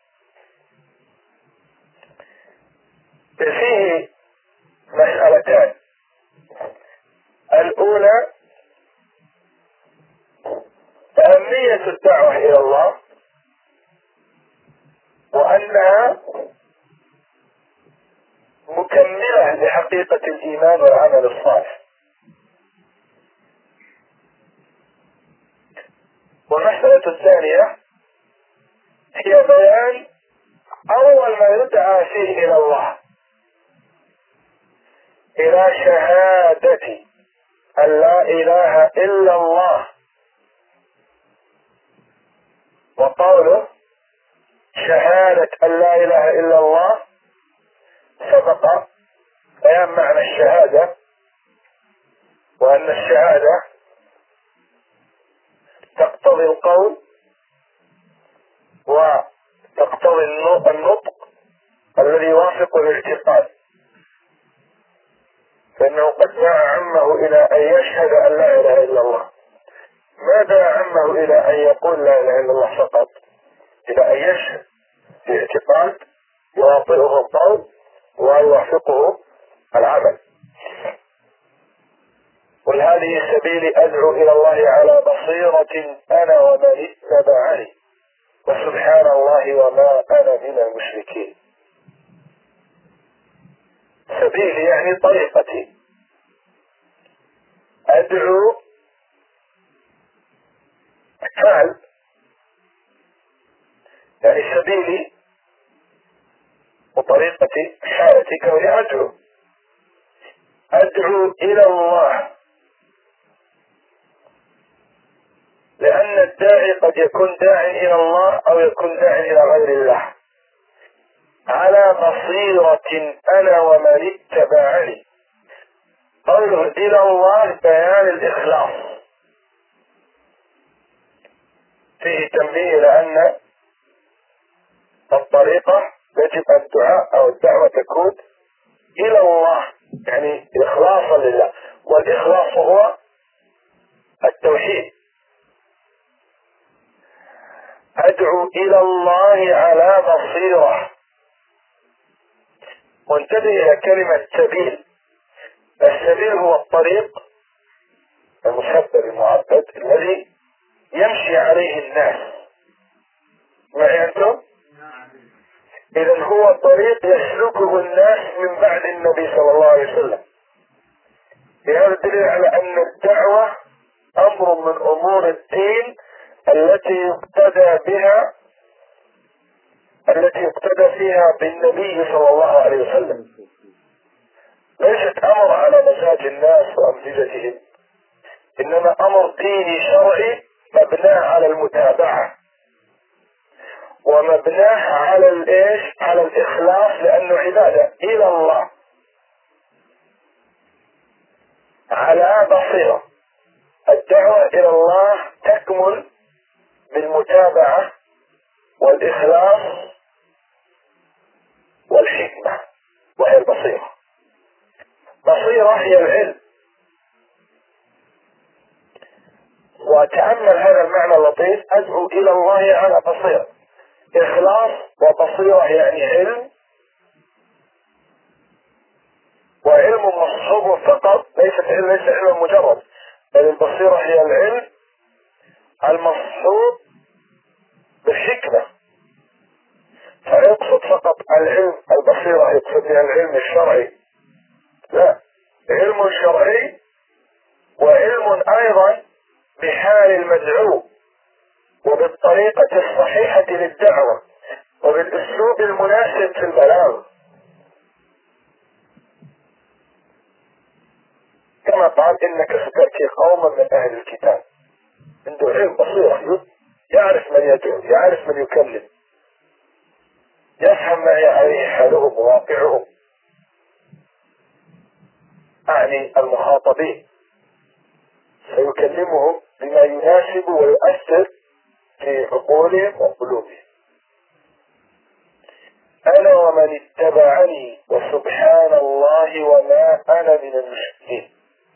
فيه مسألتان. الأولى أهمية الدعوة إلى الله، وأنها مكملة لحقيقة الإيمان والعمل الصالح. والمسألة الثانية هي بيان أول ما يدعى فيه إلى الله، إلى شهادة أن لا إله إلا الله، وقوله شهادة أن لا إله إلا الله سبق بيان معنى الشهادة، وأن الشهادة تقتضي القول وتقتضي النطق الذي يوافق الاعتقاد، فإنه قد دعا عمه إلى أن يشهد أن لا إله إلا الله، ما دعا عمه إلى أن يقول لا إله إلا الله فقط، إلى أن يشهد باعتقاد يوافقه القول ويوافقه العمل. قل هذه سبيلي أدعو إلى الله على بصيرة أنا ومن اتبعني وسبحان الله وما أنا من المشركين. سبيلي يعني طريقتي، أدعو حال يعني سبيلي وطريقتي حالتي كوني أدعو أدعو إلى الله، لأن الداعي قد يكون داعي إلى الله أو يكون داعي إلى غير الله. على بصيرة أنا ومن اتبعني، قوله إلى الله بيان الإخلاص، فيه تنبيه لأن الطريقة يجب الدعاء أو الدعوة تكون إلى الله، يعني إخلاصا لله، والإخلاص هو التوحيد. أدعو إلى الله على بصيرة. وانتبه إلى كلمة سبيل. السبيل هو الطريق المسبب المعبد الذي يمشي عليه الناس. معي أنتم؟ إذن هو طريق يسلكه الناس من بعد النبي صلى الله عليه وسلم. بهذا الدليل على أن الدعوة أمر من أمور الدين التي يقتدى بها التي يقتدى فيها بالنبي صلى الله عليه وسلم، ليست أمر على مزاج الناس وأمزجتهم، إنما أمر ديني شرعي مبناه على المتابعة ومبناه على الإيش؟ على الإخلاص، لأنه عبادة إلى الله على بصيرة. الدعوة إلى الله تكمل بالمتابعة والإخلاص والحكمة، وهي البصيرة. بصيرة هي العلم. وتأمل هذا المعنى اللطيف: أدعو إلى الله على بصيرة. إخلاص وبصيرة يعني علم، وعلم مصحوب فقط، ليس علم ليس علم مجرد، بل البصيرة هي العلم المصحوب بالحكمة. فيقصد فقط العلم البصيرة يقصد بها العلم الشرعي؟ لا، علم شرعي وعلم أيضا بحال المدعو وبالطريقة الصحيحة للدعوة وبالأسلوب المناسب في البلاغ، كما قال: إنك ستأتي قوما من أهل الكتاب عنده علم بصيرة يعرف من يدعو، يعرف من يكلم، يفهم ما يعيه حالهم وواقعهم، أعني المخاطبين، سيكلمهم بما يناسب ويؤثر في عقولهم وقلوبهم. أنا ومن اتبعني وسبحان الله وما أنا من المشركين.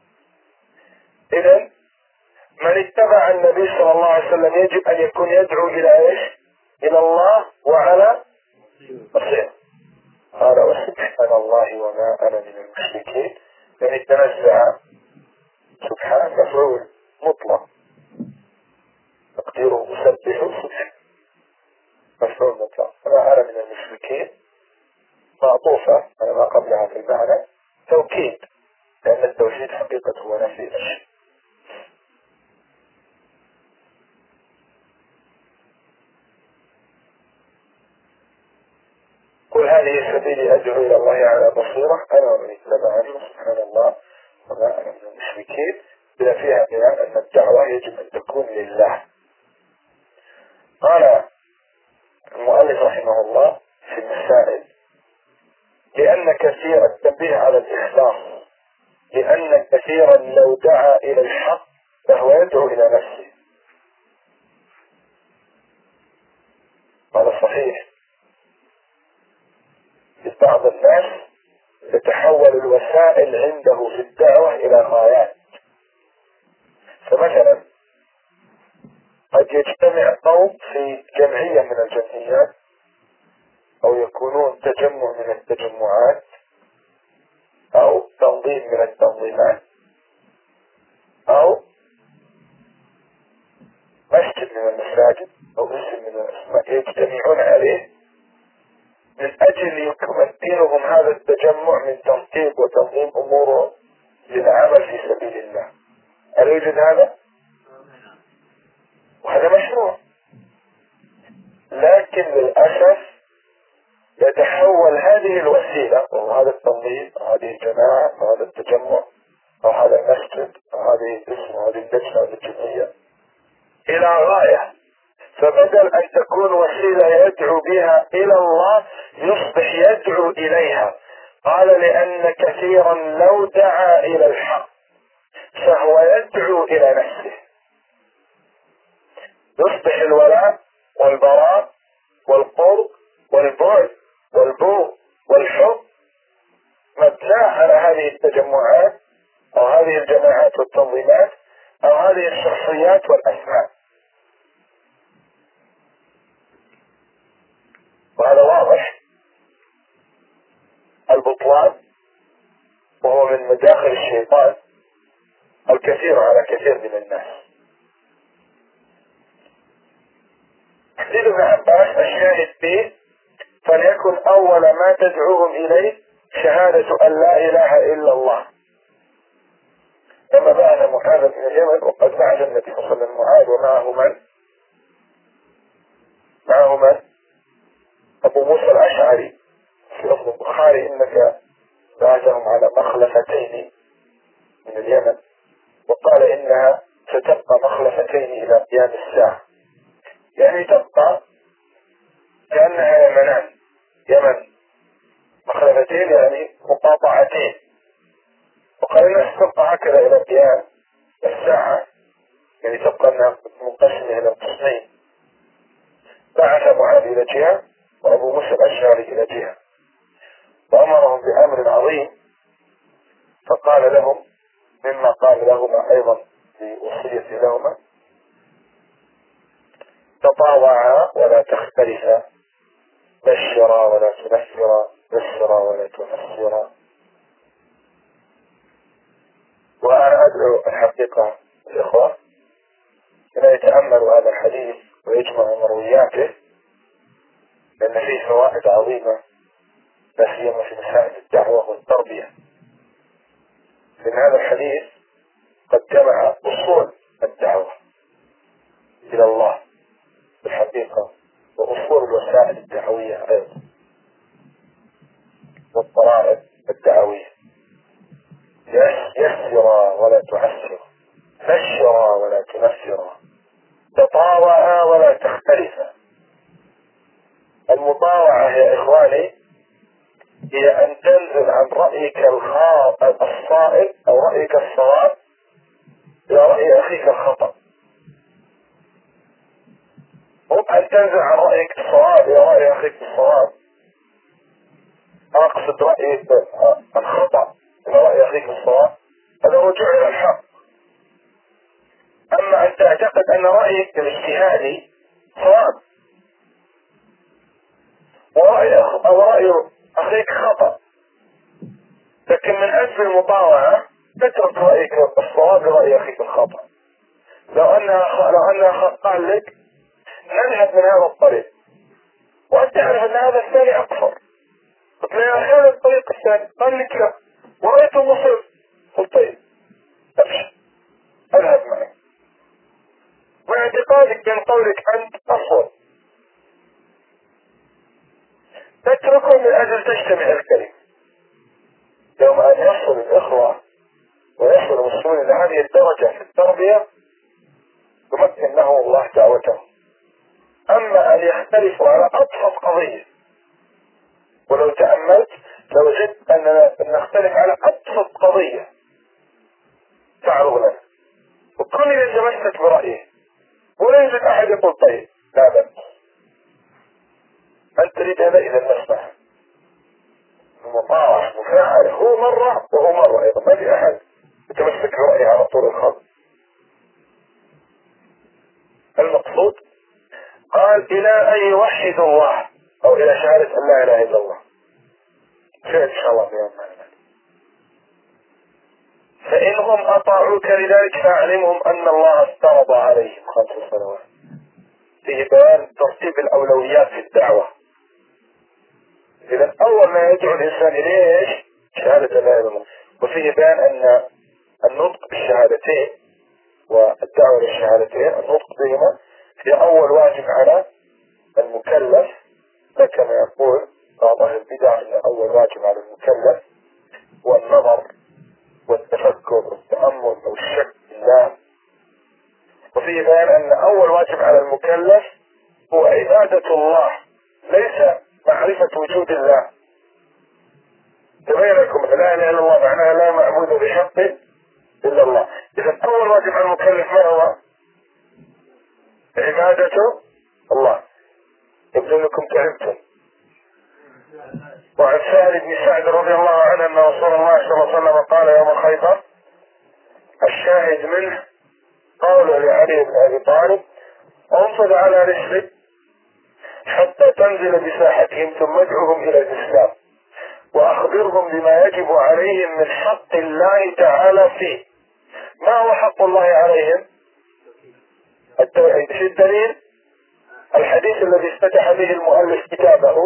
إذن من اتبع النبي صلى الله عليه وسلم يجب أن يكون يدعو إلى إيش؟ إلى الله وعلى بصيرة. قال وسبحان الله وما أنا من المشركين، يعني تنزع سبحان مفعول مطلق تقديره مسبح سبحان مفعول مطلق، وما أنا من المشركين معطوفة على ما قبلها في المعنى توكيد، لأن التوحيد حقيقة هو نفي الشرك. قل هذه سبيلي أدعو إلى الله على بصيرة أنا ومن اتبعني سبحان الله وما أنا من المشركين، بلا فيها بيان أن الدعوة يجب أن تكون لله. قال المؤلف رحمه الله في المسائل: لأن كثير التنبيه على الإخلاص، لأن كثيرا لو دعا إلى الحق فهو يدعو إلى نفسه. هذا صحيح. بعض الناس تتحول الوسائل عنده في الدعوة إلى غايات، فمثلا قد يجتمع قوم في جمعية من الجمعيات أو يكونون تجمع من التجمعات أو تنظيم من التنظيمات أو مسجد من المساجد أو اسم من الأسماء، يجتمعون عليه من أجل يمكنهم هذا التجمع من ترتيب وتنظيم أمورهم للعمل في سبيل الله. هل يوجد هذا؟ وهذا مشروع، لكن للأسف يتحول هذه الوسيلة أو هذا التنظيم أو هذه الجماعة أو هذا التجمع أو هذا المسجد أو هذه الاسم أو هذه اللجنة أو الجمعية إلى غاية، فبدل أن تكون وسيلة يدعو بها إلى الله يصبح يدعو إليها. قال لأن كثيرا لو دعا إلى الحق فهو يدعو إلى نفسه، يصبح الولاء والبراء والقرب والبعد والبغض والحب مبنى على هذه التجمعات أو هذه الجماعات والتنظيمات أو هذه الشخصيات والأسماء. وهذا واضح البطلان، وهو من مداخل الشيطان الكثير على كثير من الناس. حديث ابن عباس الشاهد فيه: فليكن أول ما تدعوهم إليه شهادة أن لا إله إلا الله. لما بعث معاذ من اليمن، وقد بعث النبي صلى الله عليه وسلم معاذ ومعه من؟ معه من؟ أبو موسى الأشعري في لفظ البخاري: إنك بعثهم على مخلفتين من اليمن، وقال إنها ستبقى مخلفتين إلى قيام الساعة، يعني تبقى كأنها يمنان، يمن مخلفتين يعني مقاطعتين، وقال إنها ستبقى هكذا إلى قيام الساعة، يعني تبقى أنها منقسمة إلى قسمين. بعث معاذ إلى جهة وأبو موسى الأشعري إلى جهة، وأمرهم بأمر عظيم، فقال لهم مما قال لهما أيضا في وصية لهما: تطاوعا ولا تختلفا، بشرا ولا تنفرا، بشرا ولا تنفرا. وأنا أدعو الحقيقة الإخوة أن يتأملوا هذا الحديث ويجمعوا مروياته، لأن فيه فوائد عظيمة لا سيما في مسائل الدعوة والتربية. لأن هذا الحديث قد جمع أصول الدعوة إلى الله بالحقيقة، وأصول الوسائل الدعوية أيضا، والطرائق الدعوية. يسرا ولا تعسرا، بشرا ولا تنفرا، تطاوعا ولا تختلفا. المطاوعة يا إخواني هي أن تنزل عن رأيك الصائب أو رأيك الصواب إلى رأي أخيك الخطأ، مو أن تنزل عن رأيك الصواب إلى رأي أخيك الصواب، أقصد رأيك الخطأ إلى رأي أخيك الصواب، هذا رجوع إلى الحق. أما أن تعتقد أن رأيك الاجتهادي صواب ورأي أو رأي أخيك خطأ، لكن من أجل المطاوعة تترك رأيك الصواب لرأي أخيك الخطأ. لو أنها لو أنها قال لك نذهب من هذا الطريق وأنت تعرف أن هذا الثاني أقصر، قلت له يا أخي هذا الطريق الثاني، قال لك لا ورأيته مصر، قلت طيب أبشر أذهب معك، واعتقادك من قولك أنت أصوب، تتركه من أجل تجتمع الكلمة. يوم أن يصل الإخوة ويصل المسلمين إلى هذه الدرجة في التربية يمكن لهم الله دعوته. أما أن يختلفوا على أبسط قضية، ولو تأملت لوجدت أننا نختلف على أبسط قضية تعرض لنا، وكل يتمسك برأيه ولا يوجد أحد يقول طيب لا بأس، أنت تريد هذا إذا نسمح مطاوع مفاعل، هو مرة وهو مرة أيضا، ما في أحد يتمسك برأيه على طول الخط. المقصود قال إلى أن يوحدوا الله أو إلى شهادة أن لا إله إلا الله، شيء إن شاء الله في يوم معنا. فإنهم أطاعوك لذلك فأعلمهم أن الله افترض عليهم خمس صلوات. فيه بيان ترتيب الأولويات في الدعوة. إذا أول ما يدعو الإنسان إليه إيش؟ شهادة لا إله إلا الله. وفيه بيان أن النطق بالشهادتين والدعوة للشهادتين النطق بهما هي أول واجب على المكلف، كما يقول بعض أهل البدع أن أول واجب على المكلف والنظر والتفكر والتأمل أو الشك بالله. وفيه بيان أن أول واجب على المكلف هو عبادة الله ليس معرفة وجود الله. تبين لكم لا إله إلا الله معناها لا معبود بحق إلا الله. إذا أول واجب على المكلف ما هو؟ عبادة الله. يبدو أنكم تعبتم. وعن سهل بن سعد رضي الله عنه أن رسول الله صلى الله عليه وسلم قال يوم خيبر الشاهد منه قوله لعلي بن أبي طالب انفض على رسلك حتى تنزل بساحتهم ثم ادعوهم إلى الإسلام وأخبرهم بما يجب عليهم من حق الله تعالى فيه. ما هو حق الله عليهم؟ التوحيد. في الدليل الحديث الذي افتتح به المؤلف كتابه،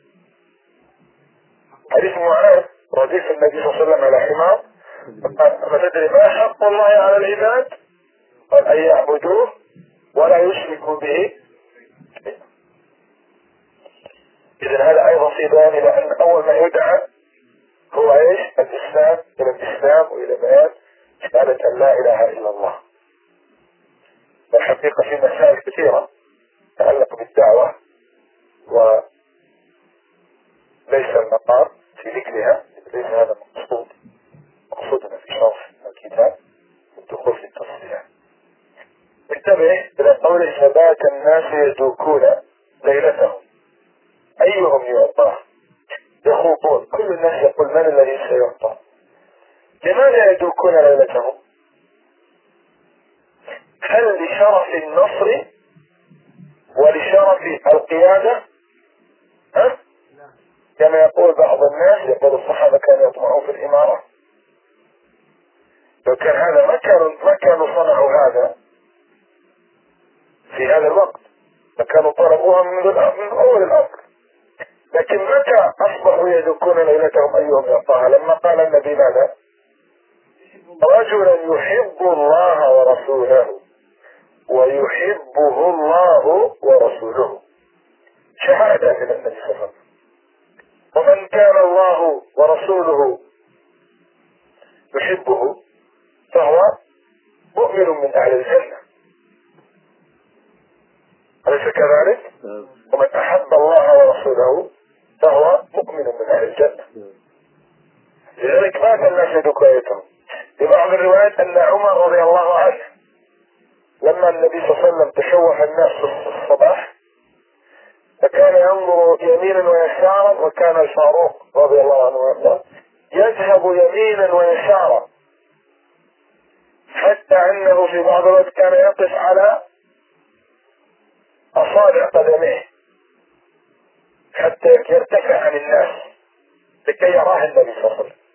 حديث معاذ رديف النبي صلى الله عليه وسلم على حمار قال فتدري ما حق الله على العباد؟ قال أن يعبدوه ولا يشركوا به. إذن هذا أيضا في بيان إلى أن أول ما يدعى هو إيش؟ الإسلام، إلى الإسلام وإلى بيان شهادة أن لا إله إلا الله. والحقيقة في مسائل كثيرة تتعلق بالدعوة وليس المقام في ذكرها، ليس هذا مقصود مقصودنا في شرح الكتاب والدخول في التصريح. انتبه إلى قول ثبات الناس يدوكون ليلتهم أيهم يعطاه يخوضون، كل الناس يقول من الذي سيعطى. لماذا يدوكون ليلتهم؟ هل لشرف النصر ولشرف القيادة؟ ها؟ كما يقول بعض الناس، يقول الصحابة كانوا يطمعون في الإمارة. لو كان هذا ما كانوا ما كانوا صنعوا هذا في هذا الوقت، فكانوا طلبوها من من أول الأمر. لكن متى أصبحوا يدكون ليلتهم أيهم يعطاها؟ لما قال النبي ماذا؟ رجلا يحب الله ورسوله ويحبه الله ورسوله، شهادة من النبي صلى الله عليه وسلم. ومن كان الله ورسوله يحبه فهو مؤمن من أهل الجنة. أليس كذلك؟ ومن أحب الله ورسوله فهو مؤمن من أهل الجنة. لذلك مات الناس بكويتهم. في بعض الروايات أن عمر رضي الله عنه لما النبي صلى الله عليه وسلم تشوف الناس في الصباح فكان ينظر يمينا ويسارا، وكان الفاروق رضي الله عنه وارضاه يذهب يمينا ويسارا حتى انه في بعض الوقت كان يقف على اصابع قدميه حتى يرتفع عن الناس لكي يراه النبي صلى الله عليه وسلم.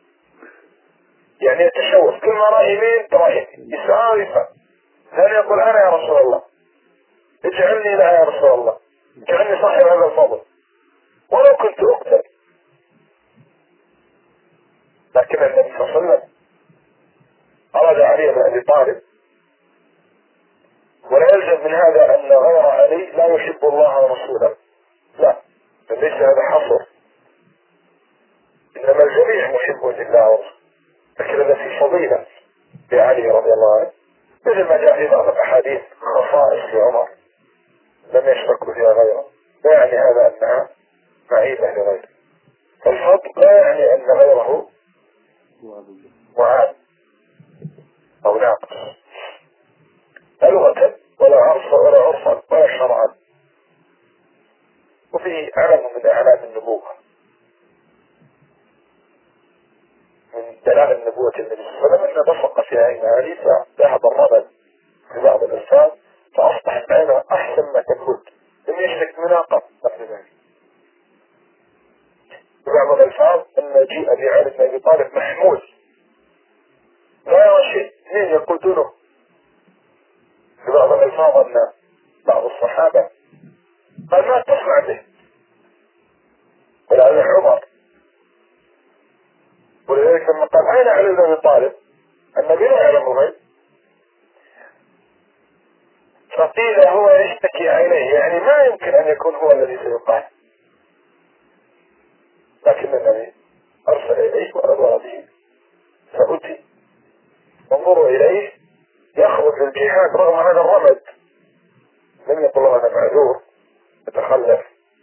يعني يتشوف، كل ما رأى يمين ترى يسار يسار، لن يقول انا يا رسول الله اجعلني لها يا رسول الله، اجعلني صاحب هذا الفضل ولو كنت اقتل. لكن النبي صلى الله عليه وسلم أراد علي بن أبي طالب، ولا يلزم من هذا أن غير علي لا يحب الله ورسوله، لا، ليس هذا حصر، إنما الجميع محب لله ورسوله، لكن هذا في فضيلة لعلي رضي الله عنه، مثل ما جاء في بعض الأحاديث خصائص لعمر لم يشترك فيها غيره، لا يعني هذا أنها معيبة لغيره. فالفضل لا يعني أن غيره معاب أو ناقص، لا لغة ولا عرفا ولا عرفا ولا شرعا. وفيه علم من أعلام النبوة، من دلائل نبوة النبي صلى الله عليه وسلم أنه بصق في عين علي فذهب الرمل في بعض الألفاظ فأصبحت عينه أحسن ما تكون، لم يشتك منها قط قبل ذلك. في بعض الألفاظ أن جيء بعلي بن أبي طالب محمول لا يرى شيء، اثنين يقودونه. في بعض الألفاظ أن بعض الصحابة قال ما تصنع به، ولعل عمر، ولذلك لما قال أين علي بن أبي طالب النبي لا يعلم الغيب، فقيل هو يشتكي عينيه، يعني ما يمكن أن يكون هو الذي سيقال، لكن النبي أرسل إليه وأرضى به فأتي. انظروا إليه يخرج الجهاد رغم هذا الرمد، لم يقل له أنا معذور يتخلف.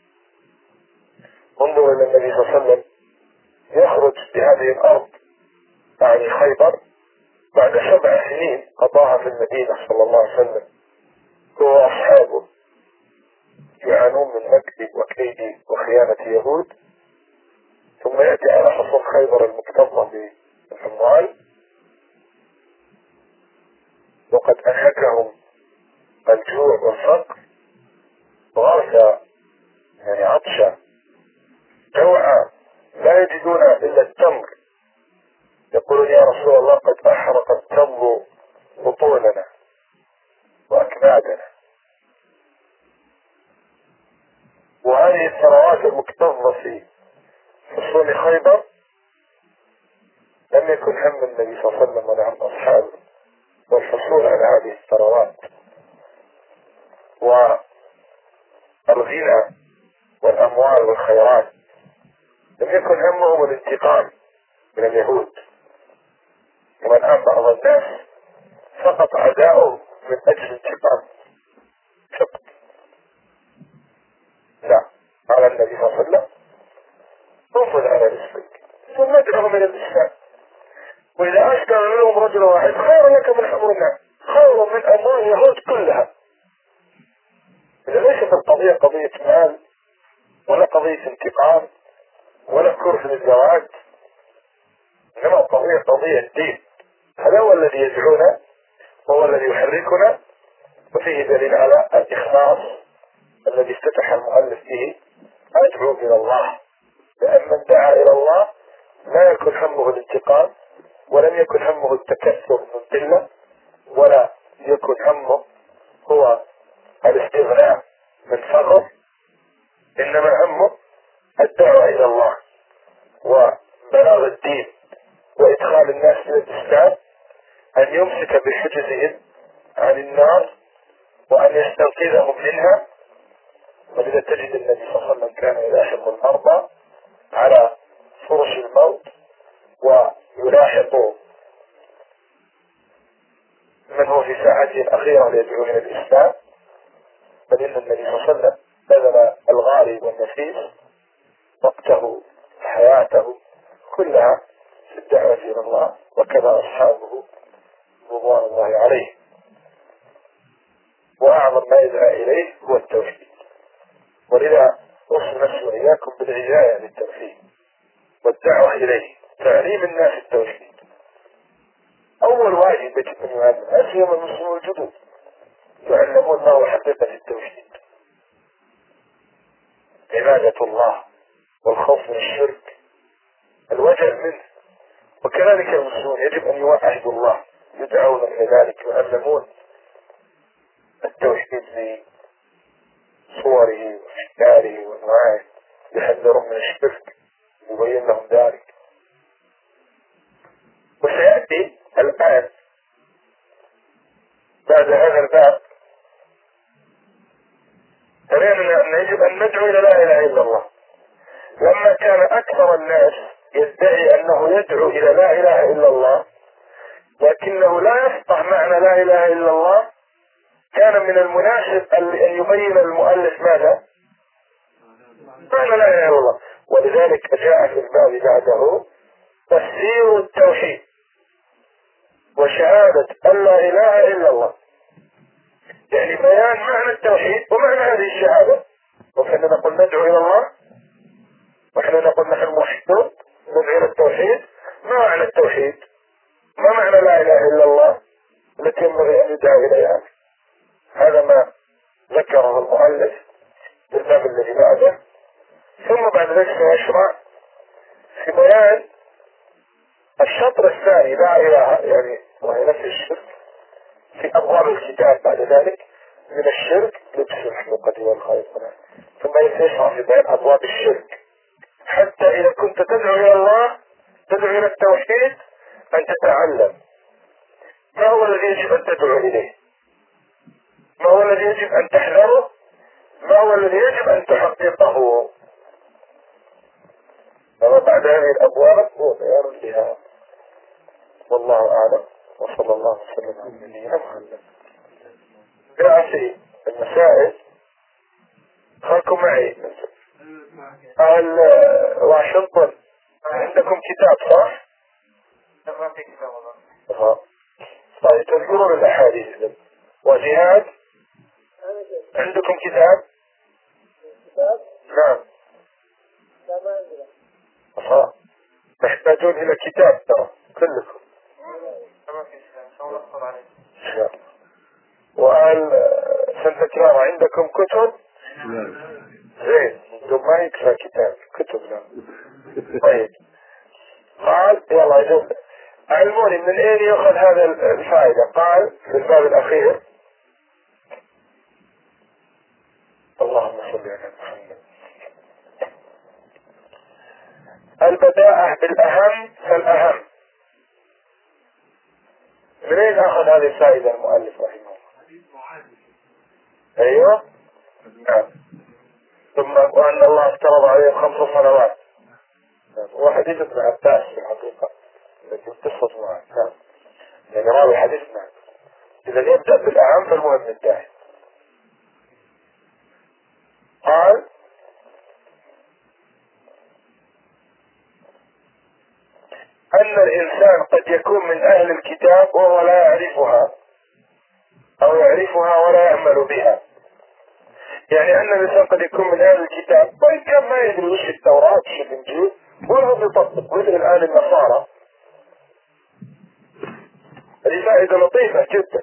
انظروا إلى النبي صلى الله عليه وسلم يخرج بهذه الأرض يعني خيبر بعد سبع سنين قضاها في المدينة صلى الله عليه وسلم هو وأصحابه يعانون من مكر وكيد وخيانة يهود، ثم يأتي على حصول خيبر المكتظة بالأموال وقد أهلكهم الجوع والفقر وغرس يعني عطشا جوعا لا يجدون إلا التمر، يقولون يا رسول الله قد أحرقت تمر بطوننا وأكبادنا. وهذه الثروات المكتظة في حصول خيبر لم يكن هم النبي صلى الله عليه وسلم ولا هم أصحابه والحصول على هذه الثروات والغنى والأموال والخيرات، لم يكن همهم الانتقام من اليهود. ومن أن بعض الناس سقط عداؤه من أجل انتقام فقط، لا، على النبي صلى الله عليه وسلم انفذ على رزقك ثم ادعهم إلى الإسلام، وإذا أشكر منهم رجل واحد خير لك من حمر النعم، خير من أموال اليهود كلها. إذا ليست القضية قضية مال ولا قضية انتقام ولا كره للزواج، إنما القضية قضية دين. هذا هو الذي يدعونا وهو الذي يحركنا، وفيه دليل على الإخلاص الذي افتتح المؤلف به أدعو إلى الله، لأن من دعا إلى الله لا يكن همه الانتقام ولم يكن همه التكثر من قلة ولا يكن همه هو الاستغناء من فقر، إنما همه الدعوة إلى الله وبلاغ الدين وإدخال الناس إلى الإسلام، أن يمسك بحجزهم عن النار وأن يستنقذهم منها. ولذا تجد النبي صلى الله عليه وسلم كان يلاحق المرضى على فرش الموت ويلاحق من هو في ساعته الأخيرة ليدعو إلى الإسلام، بل إن النبي صلى الله عليه وسلم بذل الغالي والنفيس وقته حياته كلها في الدعوة إلى الله، وكذا أصحابه رضوان الله عليه. وأعظم ما يدعى إليه هو التوحيد، ولذا أوصي نفسي وإياكم بالعناية للتوحيد والدعوة إليه، تعليم الناس التوحيد. أول واجب يجب أن يعلم أسلم المسلمون الجدد، يعلمون ما هو حقيقة التوحيد، عبادة الله والخوف من الشرك، الوجع منه. وكذلك المسلمون يجب أن يوحدوا الله، يدعون إلى ذلك، يعلمون التوحيد بصوره وأشكاله وأنواعه، يحذرون من الشرك، يبين لهم ذلك. وسيأتي الآن بعد هذا الباب ترينا أن يجب أن ندعو إلى لا إله إلا الله. لما كان أكثر الناس يدعي أنه يدعو إلى لا إله إلا الله لكنه لا يفقه معنى لا إله إلا الله، كان من المناسب أن يبين المؤلف ماذا؟ معنى لا إله إلا الله. ولذلك جاء في الباب بعده تفسير التوحيد وشهادة أن لا إله إلا الله، يعني بيان معنى التوحيد ومعنى هذه الشهادة. وكنا نقول ندعو إلى الله، وكنا نقول نحن موحدون ندعو إلى التوحيد. ما معنى التوحيد؟ ما معنى لا إله إلا الله التي ينبغي أن يدعو إليها؟ هذا ما ذكره المؤلف في الباب الذي بعده. ثم بعد ذلك سيشرع في بيان الشطر الثاني لا إله، يعني وهي نفس الشرك، في أبواب الكتاب بعد ذلك من الشرك لبس الحقيقة والخير. ثم يشرع في بيان أبواب الشرك، حتى إذا كنت تدعو إلى الله تدعو إلى التوحيد أن تتعلم ما هو الذي يجب أن تدعو إليه، ما هو الذي يجب أن تحذره، ما هو الذي يجب أن تحققه. وبعد هذه الأبواب هو بيان لها. والله أعلم، وصلى الله وسلم على نبينا محمد. جاء في المسائل، خلكم معي قال واشنطن عندكم كتاب صح؟ ما في كتاب والله. ها طيب تذكرون الأحاديث. وجهاد عندكم كتاب؟ كتاب؟ نعم. لا ما عندنا. ها تحتاجون إلى كتاب ترى كلكم. ما في كتاب، سوف نحصل عليه. إن شاء الله. وقال سنة كرامة عندكم كتب؟ زين، انتم ما يكفى كتاب، كتب لا. طيب قال يلا يجوز علموني من اين يأخذ هذا الفائدة. قال في الباب الأخير اللهم صل على محمد البداءة بالأهم فالأهم. من اين أخذ هذه الفائدة المؤلف رحمه الله؟ ايوه نعم. ثم وأن الله افترض عليهم خمس صلوات، وحديث ابن عباس في الحقيقة التي قصة معه. نعم يعني راوي حديثنا. إذا يبدأ بالأهم فالمهم الداعي. قال أن الإنسان قد يكون من أهل الكتاب وهو لا يعرفها، أو يعرفها ولا يعمل بها. يعني أن الإنسان قد يكون من أهل الكتاب وإن كان ما يدري وش التوراة وش الإنجيل وهو يطبق مثل الآن النصارى. هذه فائدة لطيفة جدا.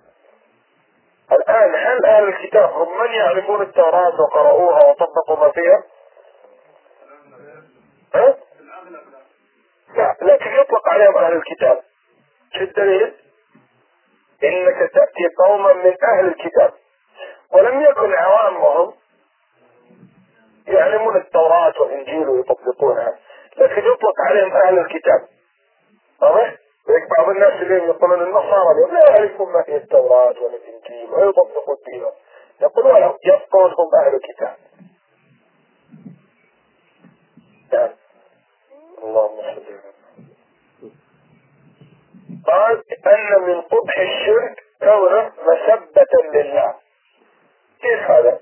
الآن هل أهل الكتاب هم من يعرفون التوراة وقرأوها وطبقوا ما فيها؟ ها؟ لا، لكن يطلق عليهم أهل الكتاب. شو الدليل؟ إنك تأتي قوما من أهل الكتاب ولم يكن عوامهم يعلمون التوراة والإنجيل ويطبقونها، لكن يطلق عليهم أهل الكتاب. واضح؟ بعض الناس اليوم يقولون النصارى اليوم لا يعرفون ما هي التوراة ولا الإنجيل ويطبقون دينهم، يقولون يبقون هم أهل الكتاب. يعني اللهم صل وسلم. قال أن من قبح الشرك كونه مسبة لله. كيف هذا؟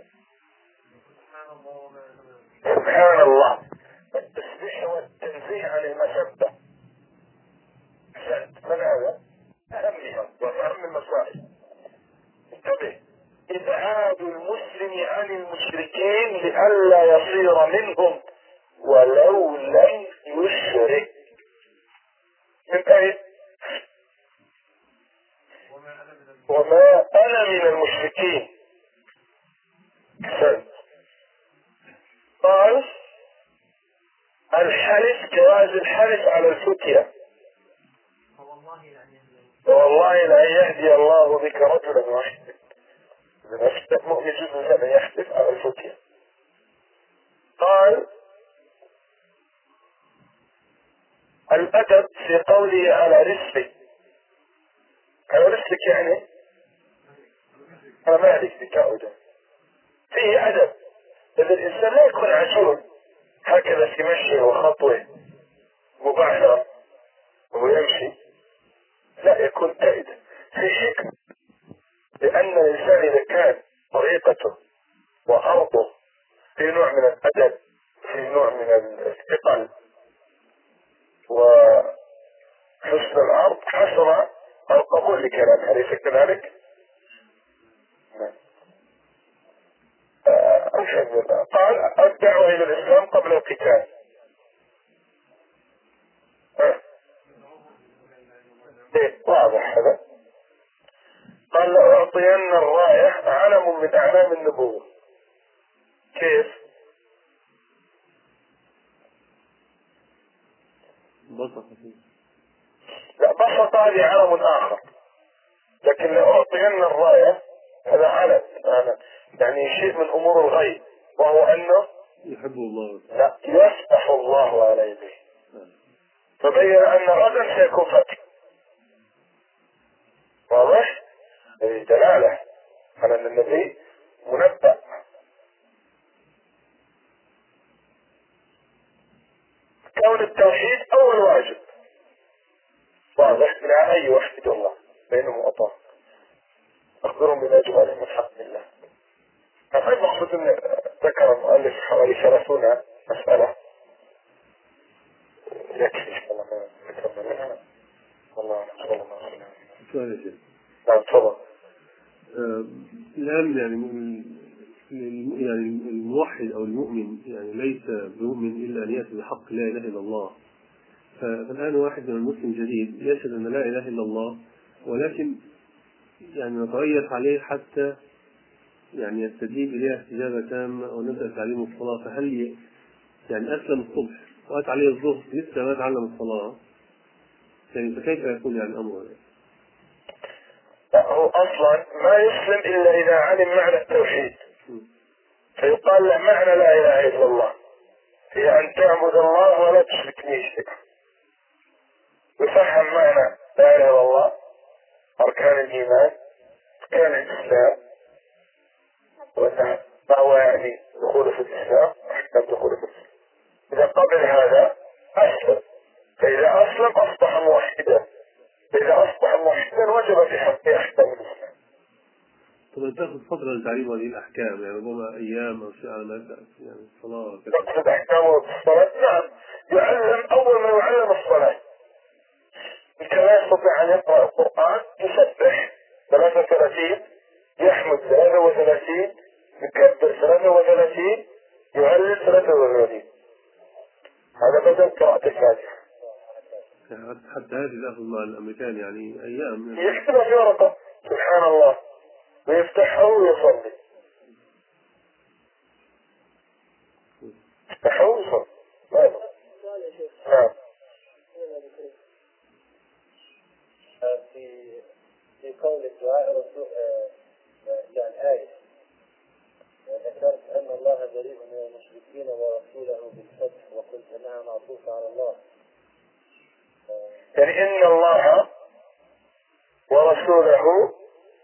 ألا يصير منهم ولو لم يشرك. من أين؟ وما أنا من المشركين. قال الحلف جواز الحلف على الفتية. والله لأن يهدي الله بك رجلا واحدا. إذا مؤمن جزء أن يحلف على الفتية. قال الأدب في قوله على رسلك. على رسلك يعني أنا مالك بكاوده. فيه أدب. إذا الإنسان لا يكون عجول هكذا في مشيه وخطوه مباشرة ويمشي، لا يكون أيد في حكمة. لأن الإنسان إذا كان طريقته وأرضه في نوع من الأدب، في نوع من الثقل وحسن العرض، حصل القبول لكلامه. أليس كذلك؟ قال الدعوة إلى الإسلام قبل القتال. إيه واضح هذا. قال لأعطين الراية علم من أعلام النبوة. كيف؟ بسط. لا بسط هذه علم آخر، لكن لأعطين الراية هذا علم يعني شيء من أمور الغيب، وهو أنه يحب الله لا يفتح الله على يديه. فبين أن غدا سيكون فتح. واضح؟ هذه دلالة على أن النبي منبأ. كون التوحيد أول واجب واضح لا أي وحد الله بينهم وأطاع. أخبرهم بما جمالهم من حق الله. أنا مقصود أن ذكر المؤلف حوالي ثلاثون مسألة يكفي والله ما ذكرنا منها. والله أعلم. والله ما أعلم. سؤال يا شيخ. نعم تفضل. الآن يعني يعني الموحد أو المؤمن يعني ليس بمؤمن إلا أن يأتي بحق لا إله إلا الله. فالآن واحد من المسلم جديد يشهد أن لا إله إلا الله، ولكن يعني نتريث عليه حتى يعني يستجيب إليها استجابة تامة ونبدأ تعليم الصلاة. فهل يعني أسلم الصبح وأتى عليه الظهر لسه ما تعلم الصلاة؟ يعني فكيف يكون يعني أمره؟ هو أصلا ما يسلم إلا إذا علم معنى التوحيد. فيقال له معنى لا إله إلا الله هي أن تعبد الله ولا تشرك به شيئا. يفهم معنى لا إله إلا الله، أركان الإيمان، أركان الإسلام، ما هو يعني دخول في الإسلام، أحكام دخول في الإسلام. إذا قبل هذا أسلم، فإذا أسلم أصبح موحدا. إذا أصبح موحدا وجب في حقه أحكام الإسلام. طب تأخذ فترة لتعليم هذه الأحكام يعني ربما أيام أو شيء على ما يعني الصلاة كذا. تقصد أحكام الصلاة؟ نعم، يعلم أول ما يعلم الصلاة. كما يستطيع أن يقرأ القرآن يسبح ثلاثة وثلاثين، يحمد ثلاثة وثلاثين، يكبر ثلاثة وثلاثين، يهلل ثلاثة وثلاثين. هذا بدل قراءة الفاتحة. حتى هذه تأخذ مع الأمريكان يعني أيام. يكتبها في ورقة سبحان الله ويفتحها ويصلي. يفتحها ويصلي. نعم. في في قول الدعاء الرسول يعني آية ذكرت أن الله بريء من المشركين ورسوله بالفتح وقلت أنها معطوفة على الله. يعني إن الله ورسوله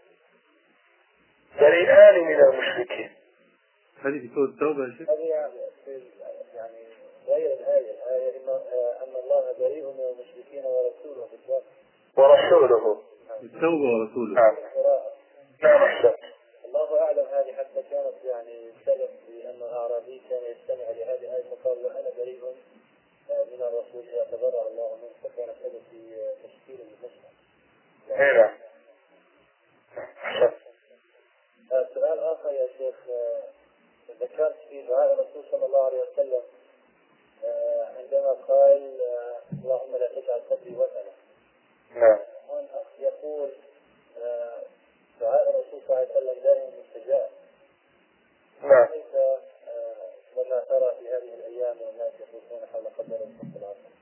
بريئان من المشركين. هذه في سورة التوبة يا شيخ؟ هذه يعني غير الآية. الآية أن الله بريء من المشركين ورسوله بالفتح. ورسوله التوبة ورسوله. نعم نعم أحسن. الله أعلم هذه حتى كانت يعني سبب في أن الأعرابي كان يستمع لهذه الآية فقال وأنا بريء من الرسول إذا تبرأ الله منه، فكانت سبب في تشكيل المسلم. هنا أحسن. سؤال آخر يا شيخ، ذكرت في دعاء الرسول صلى الله عليه وسلم عندما قال اللهم لا تجعل قبري وثنا. نعم. هون أخ يقول دعاء الرسول صلى الله عليه وسلم دائما مستجاب. نعم. كيف لما ترى في هذه الأيام والناس يطوفون حول قبر الرسول صلى الله عليه وسلم؟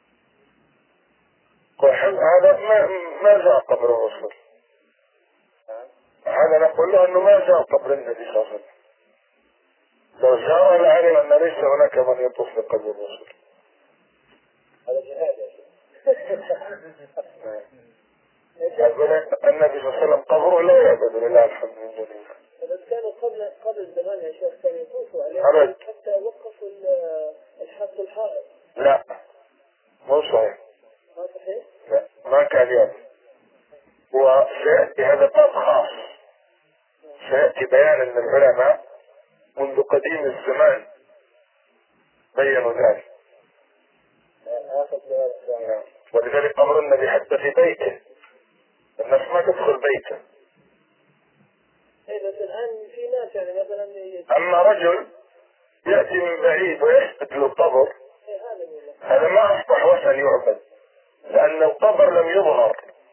هذا ما ما جاء قبر الرسول. هذا نقول له انه ما جاء قبر النبي صلى الله عليه وسلم. لو جاء لعلم ان ليس هناك من يطوف بقبر الرسول. هذا جهاد يا شيخ. النبي صلى الله عليه وسلم قبره لا يعبد لله الحمد لله. بس كانوا قبل قبل زمان يا شيخ كانوا يطوفوا عليه حتى وقفوا الحق الحائط. لا مو صحيح. ما صحيح؟ لا ما كان يعبد. وسيأتي هذا باب خاص. سيأتي بيان ان العلماء منذ قديم الزمان بينوا ذلك. ولذلك قبر النبي حتى في بيته الناس ما تدخل بيته. ايه بس الان في ناس يعني مثلا اما رجل يأتي من بعيد ويسجد للقبر هذا ما اصبح وثن يعبد لان القبر لم يظهر.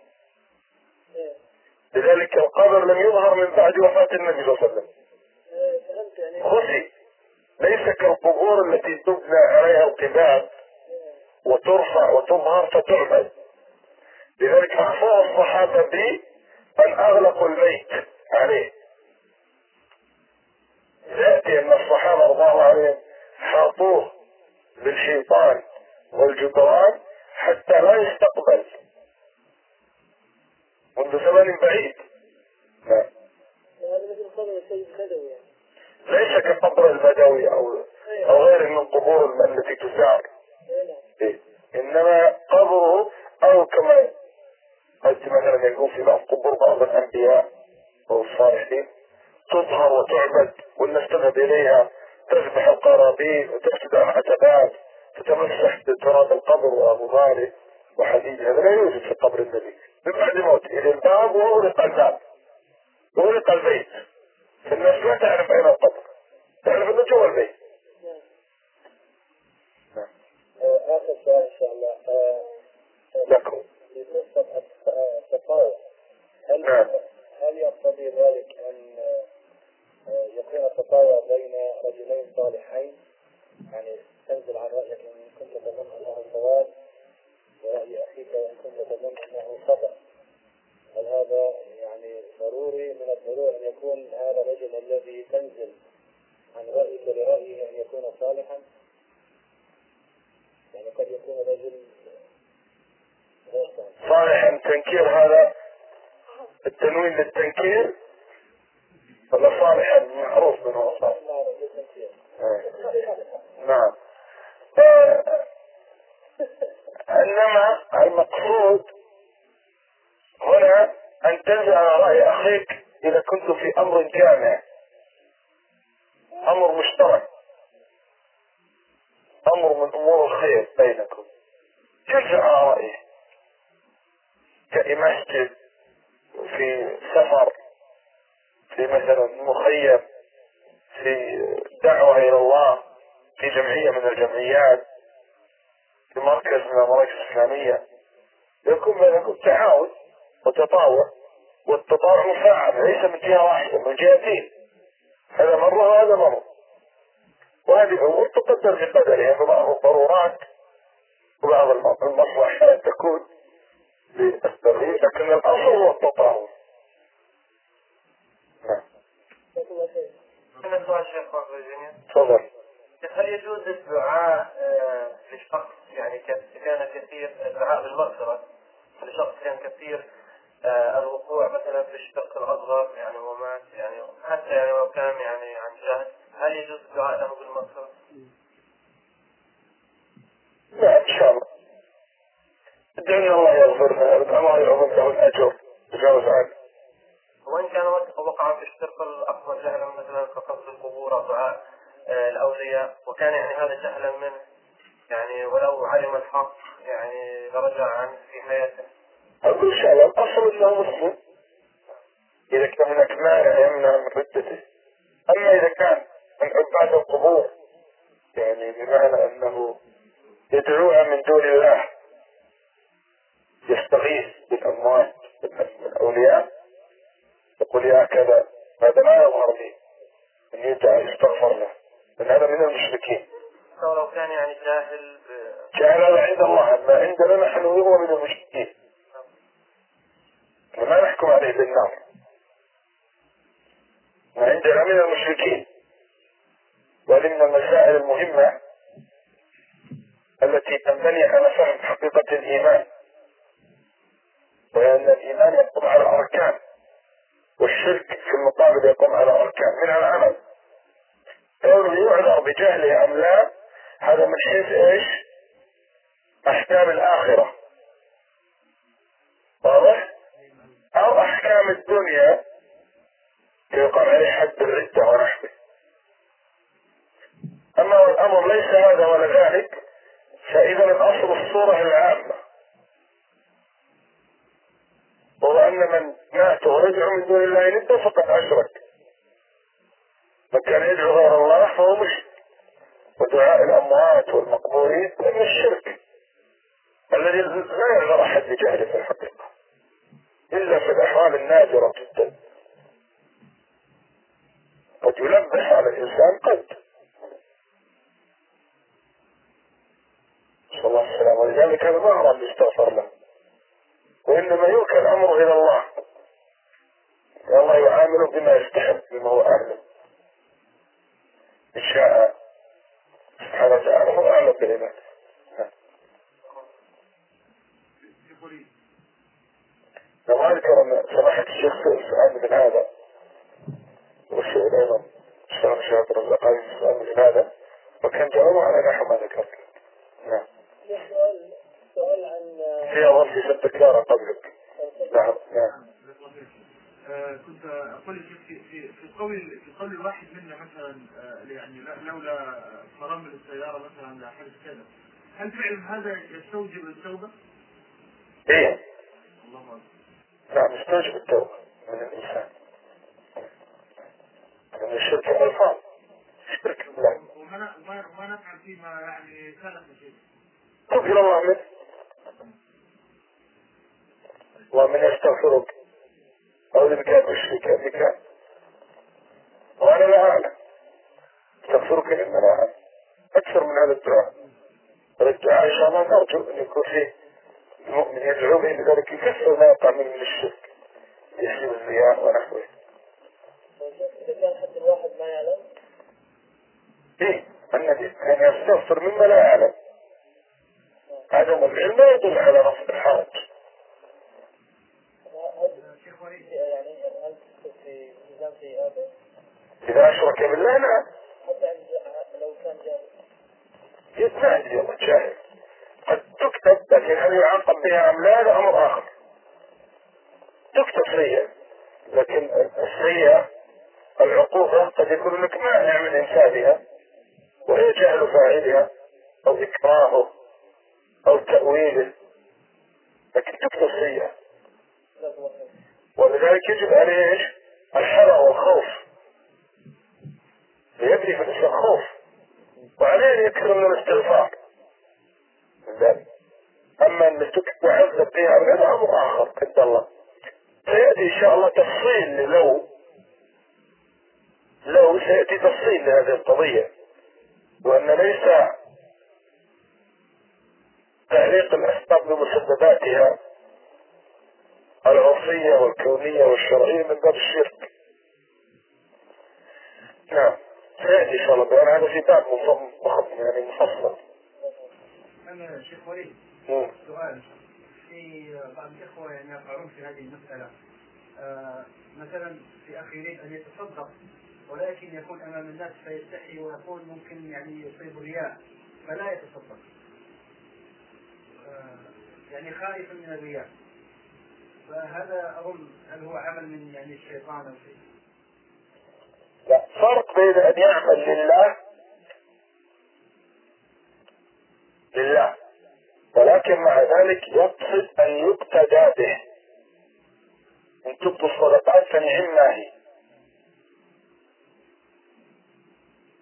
لذلك القبر لم يظهر من بعد وفاة النبي صلى الله عليه وسلم. خفي ليس كالقبور التي تبنى عليها القباب وترفع وتظهر فتعبد. لذلك اخفاها الصحابة بي ان اغلقوا البيت عليه. يأتي ان الصحابة رضي الله عليهم حاطوه بالشيطان والجدران حتى لا يستقبل منذ زمن بعيد. لا. ليس كقبر البدوي او او غير من القبور التي تزار. إيه؟ انما قبره او كما قلت مثلا يكون في بعض قبور بعض الانبياء او الصالحين تظهر وتعبد والناس تذهب اليها تذبح القرابين وتفسد العتبات تتمسح بتراب القبر واغباره وحديد. هذا لا يوجد في قبر النبي. من بعد موته الى الباب واغلق الباب واغلق البيت الناس لا تعرف اين القبر تعرف انه جوا البيت. اخر سؤال ان شاء الله لكم في قصه التطاوع هل هل يقتضي ذلك ان يكون التطاوع بين رجلين صالحين يعني تنزل عن رايك ان كنت تظن انه صواب ورأي أخيك وإن كنت تظن أنه خطأ؟ هل هذا يعني ضروري من الضروري أن يكون هذا الرجل الذي تنزل عن رأيك لرأيه أن يكون صالحا؟ يعني قد يكون رجل صالحا تنكير هذا التنوين للتنكير ولا صالحا معروف منه صالح؟ نعم. انما المقصود هنا ان تنزل على رأي اخيك اذا كنت في امر جامع امر مشترك امر من امور الخير بينكم تنزل على رأيه كمسجد في سفر في مثلا مخيم في دعوة الى الله في جمعية من الجمعيات في مركز من المراكز الإسلامية يكون بينكم تعاون وتطاوع والتطاوع مفاعل ليس من جهة واحدة من جهتين هذا مرة وهذا مرة وهذه الأمور تقدر في قدرها في بعض الضرورات وبعض المصلحات تكون للتغيير لكن الأصل هو التطاوع. تفضل. هل يجوز الدعاء لشخص يعني كان كثير الدعاء بالمغفرة لشخص كان كثير الوقوع مثلا في الشق الأصغر يعني ومات يعني حتى يعني لو كان يعني عن جهل هل يجوز الدعاء له بالمغفرة؟ لا إن شاء الله ادعي الله يغفر الله يعظم له الأجر تجاوز عنه. وإن كان وقع في الشق الأكبر جهلا مثلا كقصد القبور أو دعاء الأولياء وكان يعني هذا جهلا منه يعني ولو علم الحق يعني لرجع عنه في حياته. أقول إن شاء الله الأصل أنه مسلم إذا كان هناك مانع يمنع من ردته. أما إذا كان من عباد القبور، يعني بمعنى أنه يدعوها من دون الله، يستغيث بالأموات بالأولياء، يقول يا كذا، هذا لا يظهر لي أن يدعى يستغفر له، من هذا من المشركين. لو كان يعني جاهل جاهل هذا عند الله، ما عندنا نحن هو من المشركين، ما نحكم عليه بالنار، ما عندنا من المشركين. ومن المسائل المهمة التي تنبني على فهم حقيقة الإيمان، وأن الإيمان يقوم على أركان، والشرك في المقابل يقوم على أركان منها العمل. كونه يعذر بجهله أم لا، هذا من حيث إيش؟ أحكام الآخرة، واضح؟ أو أحكام الدنيا يقام عليه حد الردة ونحوه. أما الأمر ليس هذا ولا ذلك، فإذا الأصل الصورة العامة، وهو أن من مات ويدعو من دون الله ندا فقد أشرك. من كان يدعو غير الله فهو مشرك، ودعاء الأموات والمقبورين من الشرك الذي لا يعذر أحد بجهله في الحقيقة إلا في الأحوال النادرة جدا. قد يلبس على الإنسان قد، صلى الله عليه وسلم، ولذلك هذا ما أراد يستغفر له، وإنما يوكل الأمر إلى الله، والله يعامله بما يستحق، بما هو أهله إن شاء سبحانه وتعالى، هو أعلم بالعباد. لو أذكر أن سماحة الشيخ سؤال مثل هذا، والسؤال أيضا اشتغل شهادة الرزاقين سؤال مثل هذا، وكان جوابه على نحو ما ذكرت. نعم. سؤال عن في أظن في ست كلارة قبلك. نعم نعم. كنت أقول في في في قول في قول الواحد منا مثلا يعني لولا فرامل السيارة مثلا لحدث كذا، هل فعلا هذا يستوجب التوبة؟ إيه. الله أكبر. نعم يستوجب التوبة من الإنسان. من الشرك الألفاظ. الشرك بالله. وما وما نفعل فيما يعني سلف شيء. توب إلى الله منه. ومن يستغفرك أو إذا كان أشرك بك وأنا لا أعلم، استغفرك إن لا أعلم أكثر من هذا الدعاء. الدعاء إن شاء الله نرجو أن يكون فيه المؤمن يدعو به لذلك يكثر ما يقع منه من الشرك، يسلم الرياء ونحوه. إذا كان حتى الواحد ما يعلم؟ إيه، النبي كان يستغفر مما لا يعلم. عدم العلم لا يدل على رفع الحرج. يعني هل في نظام في هذا؟ إذا أشرك بالله نعم. حتى لو كان جاهل. يتنادي يوم الجاهل. قد تكتب لكن هل يعاقب بها أم لا هذا أمر آخر. تكتب سيئة، لكن السيئة العقوبة قد يكون لك مانع من إنسانها وهي جهل فاعلها أو إكراهه أو تأويله، لكن تكتب سيئة. ولذلك يجب عليه ايش؟ الحذر والخوف، ليبني في الإنسان خوف، وعليه أن يكثر من الاستغفار من ذلك. أما أن تعذب بها هذا أمر آخر عند الله. سيأتي إن شاء الله تفصيل لو لو سيأتي تفصيل لهذه القضية، وأن ليس تعليق الأسباب بمسبباتها العرفية والكونية والشرعية من باب الشرك. نعم سيأتي إن شاء الله بأن هذا في باب مفصل يعني مفصل. أنا شيخ وليد سؤال، في بعض الإخوة يعني يقعون في هذه المسألة، آه مثلا في أخي يريد أن يتصدق ولكن يكون أمام الناس فيستحي ويقول ممكن يعني يصيب رياء فلا يتصدق، آه يعني خائفا من الرياء، فهذا أظن هل هو عمل من يعني الشيطان أو شيء؟ لا فرق بين أن يعمل لله لله ولكن مع ذلك يقصد أن يقتدى به. إن تبدوا الصدقات فنعم ما هي،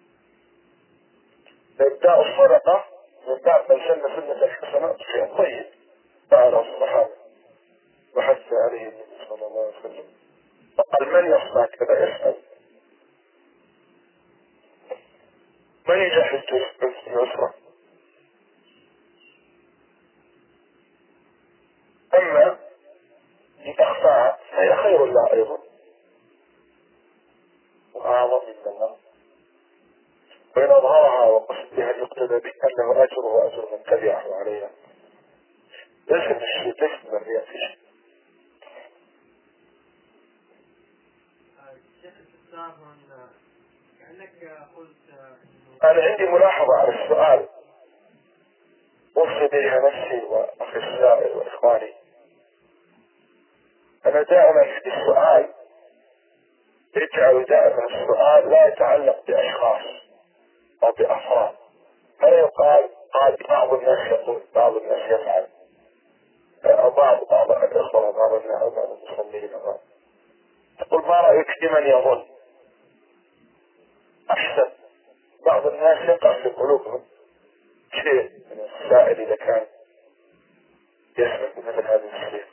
إبداء الصدقة من باب من سن سنة الحسنة شيء طيب فعله الصحابة وحث عليه النبي صلى الله عليه وسلم. فقال من يصنع كذا يسأل، من يجهز يسرى. أما إن أخفاها فهي خير له أيضا وأعظم من الله، وإن أظهرها وقصد بها يقتدى به أنه أجر وأجر من تبعه عليها. ليس من الشيء، ليس من الرياء في شيء. أنا عندي ملاحظة على السؤال أوصي بها نفسي وأخي السائل وإخواني. أنا دائما في السؤال يجعل دائما السؤال لا يتعلق بأشخاص أو بأفراد، فلا يقال قال بعض الناس يقول بعض الناس يفعل أو بعض بعض الإخوة بعض الناس أو بعض المصلين. تقول ما رأيك في من يظن أحسن. بعض الناس يقع في قلوبهم شيء من السائل إذا كان يسمع مثل هذه الشيء،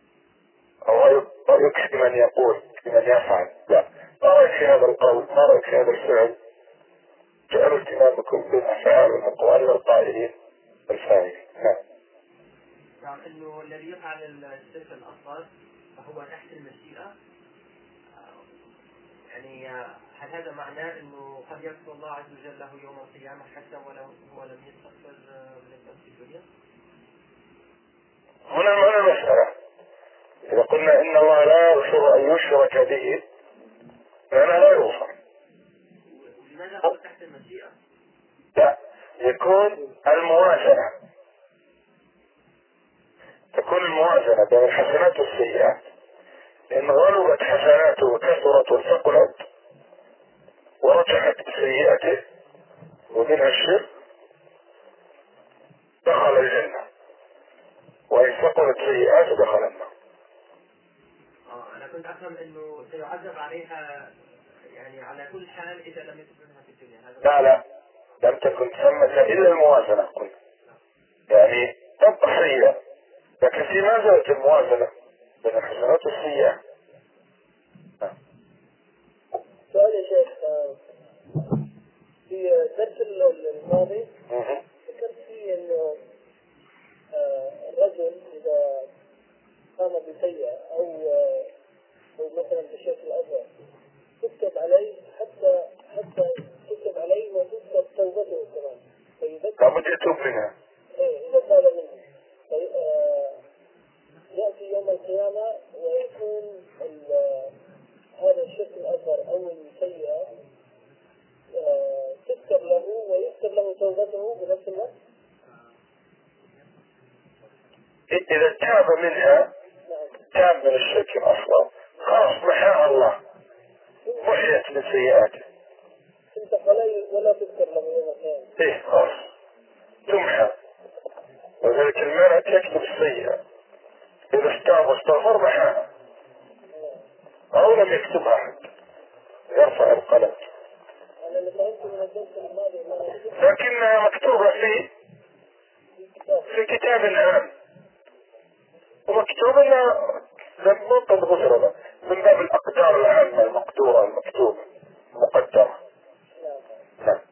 أو يكفي من يقول من يفعل. لا، ما رأيك في هذا القول، ما رأيك في هذا الفعل. جعلوا اهتمامكم بالأفعال والأقوال والقائلين والفاعلين. نعم. يعني انه الذي يفعل الشرك الاصغر فهو تحت المشيئة. يعني هل هذا معناه انه قد يغفر الله عز وجل له يوم القيامة حتى ولو هو لم يستغفر من الذنب في الدنيا؟ هنا هنا مسألة. إذا قلنا إن الله لا يغفر أن يشرك به فأنا لا يغفر. لماذا هو تحت المشيئة؟ لا، يكون الموازنة تكون الموازنة بين الحسنات والسيئات. إن غلبت حسناته وكثرت وثقلت ورجحت بسيئته ومنها الشرك دخل الجنة، وإن ثقلت سيئاته دخل النار. آه أنا كنت أفهم إنه سيعذب عليها يعني على كل حال إذا لم يكن منها في الدنيا. هذا لا لا، لم تكن ثمة إلا الموازنة. قلنا يعني تبقى سيئة، لكن في ما زالت الموازنة بين الحسنات والسيئات. سؤال يا شيخ، في الدرس الماضي ذكرت فيه انه الرجل اذا قام بسيئة او او مثلا بشكل اصغر تكتب عليه حتى حتى تكتب عليه وتكتب توبته كمان. لابد يتوب منها. ايه اذا تاب منها يأتي يوم القيامة ويكون هذا الشرك الأصغر أو السيئة تكتب له ويكتب له توبته بنفس الوقت. إذا تاب منها تاب من الشرك الأصغر خلاص محاها الله، محيت من سيئاته. تمسح ولا تذكر له يوم القيامة. إيه خلاص تمحى. وذلك المانع تكتب السيئة، إذا استعب واستغفر محاها أو لم يكتبها أحد يرفع القلم. أنا اللي فهمت من الدرس الماضي لكنها مكتوبة في في كتاب عام، ومكتوب انها لم تكن غفرة من باب الأقدار العامة المقدورة المكتوبة مقدرة. نعم.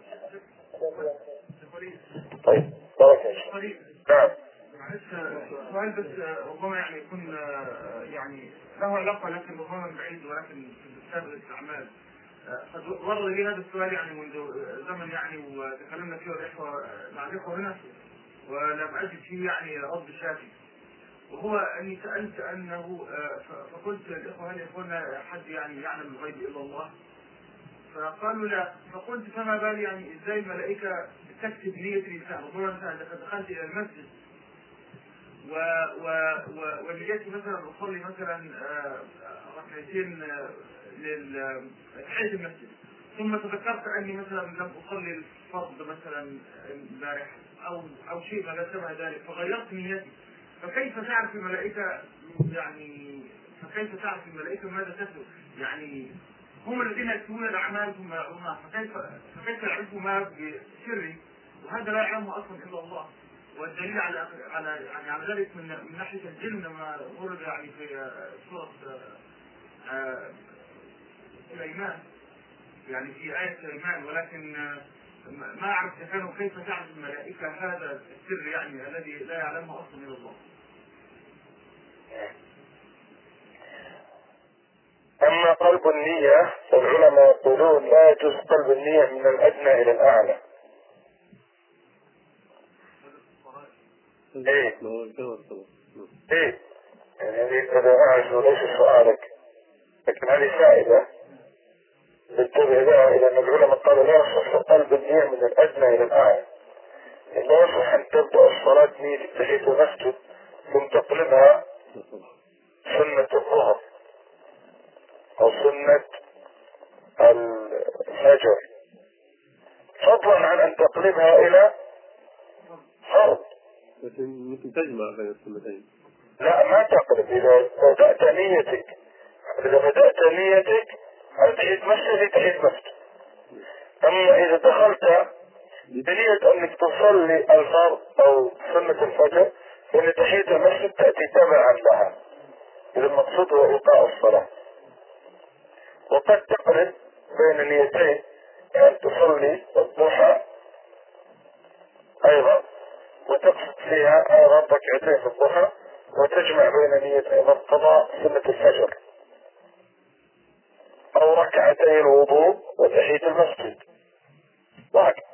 طيب بارك الله. نعم. معلش سؤال بس ربما يعني يكون يعني له علاقة لكن ربما بعيد ولكن في باب الاستعمال. قد ورد لي هذا السؤال يعني منذ زمن يعني وتكلمنا فيه الإخوة مع الإخوة هنا ولم أجد فيه يعني رد شافي، وهو أني سألت أنه فقلت للإخوة هل يكون حد يعني يعلم الغيب إلا الله؟ فقالوا لا. فقلت فما بالي يعني إزاي الملائكة تكتب نية الإنسان؟ ربما مثلا دخلت إلى المسجد و و و ولجيت مثلا أصلي مثلا ركعتين لتحية المسجد، ثم تذكرت أني مثلا لم أصلي الفرض مثلا امبارح أو أو شيء ما شابه ذلك فغيرت نيتي، فكيف تعرف الملائكة يعني فكيف تعرف الملائكة ماذا تكتب؟ يعني هم الذين يكتبون الأعمال ثم يعلمونها، فكيف فكيف يعرفوا ما بسري؟ وهذا لا يعلمه أصلا إلا الله. والدليل على على يعني على ذلك من من ناحية العلم لما ورد يعني في سورة سليمان، يعني في آية سليمان، ولكن ما أعرف كانوا كيف تعرف الملائكة هذا السر يعني الذي لا يعلمه أصلا إلا الله. أما قلب النية فالعلماء يقولون لا يجوز قلب النية من الأدنى إلى الأعلى. إيه إيه يعني هذه كذا أعرف وليس سؤالك، لكن هذه فائدة بالتبع لها إلى أن العلماء قالوا لا يصح قلب النية من الأدنى إلى الأعلى. لا يصح أن تبدأ الصلاة نية تحية المسجد ثم تقلبها سنة الظهر أو سنة الفجر، فضلا عن أن تقلبها إلى فرض. لكن ممكن تجمع بين السنتين. لا ما تقلب. إذا بدأت نيتك إذا بدأت نيتك أن تحية مسجد تحية مسجد. أما إذا دخلت بنية أنك تصلي الفرض أو سنة الفجر فإن تحية المسجد تأتي تبعا لها، إذا المقصود هو إيقاع الصلاة. وقد تقلب بين نيتين أن تصلي الضحى أيضا وتقصد فيها أيضا ركعتين في الضحى، وتجمع بين نية أيضا قضاء سنة الفجر، أو ركعتين الوضوء وتحية المسجد وهكذا.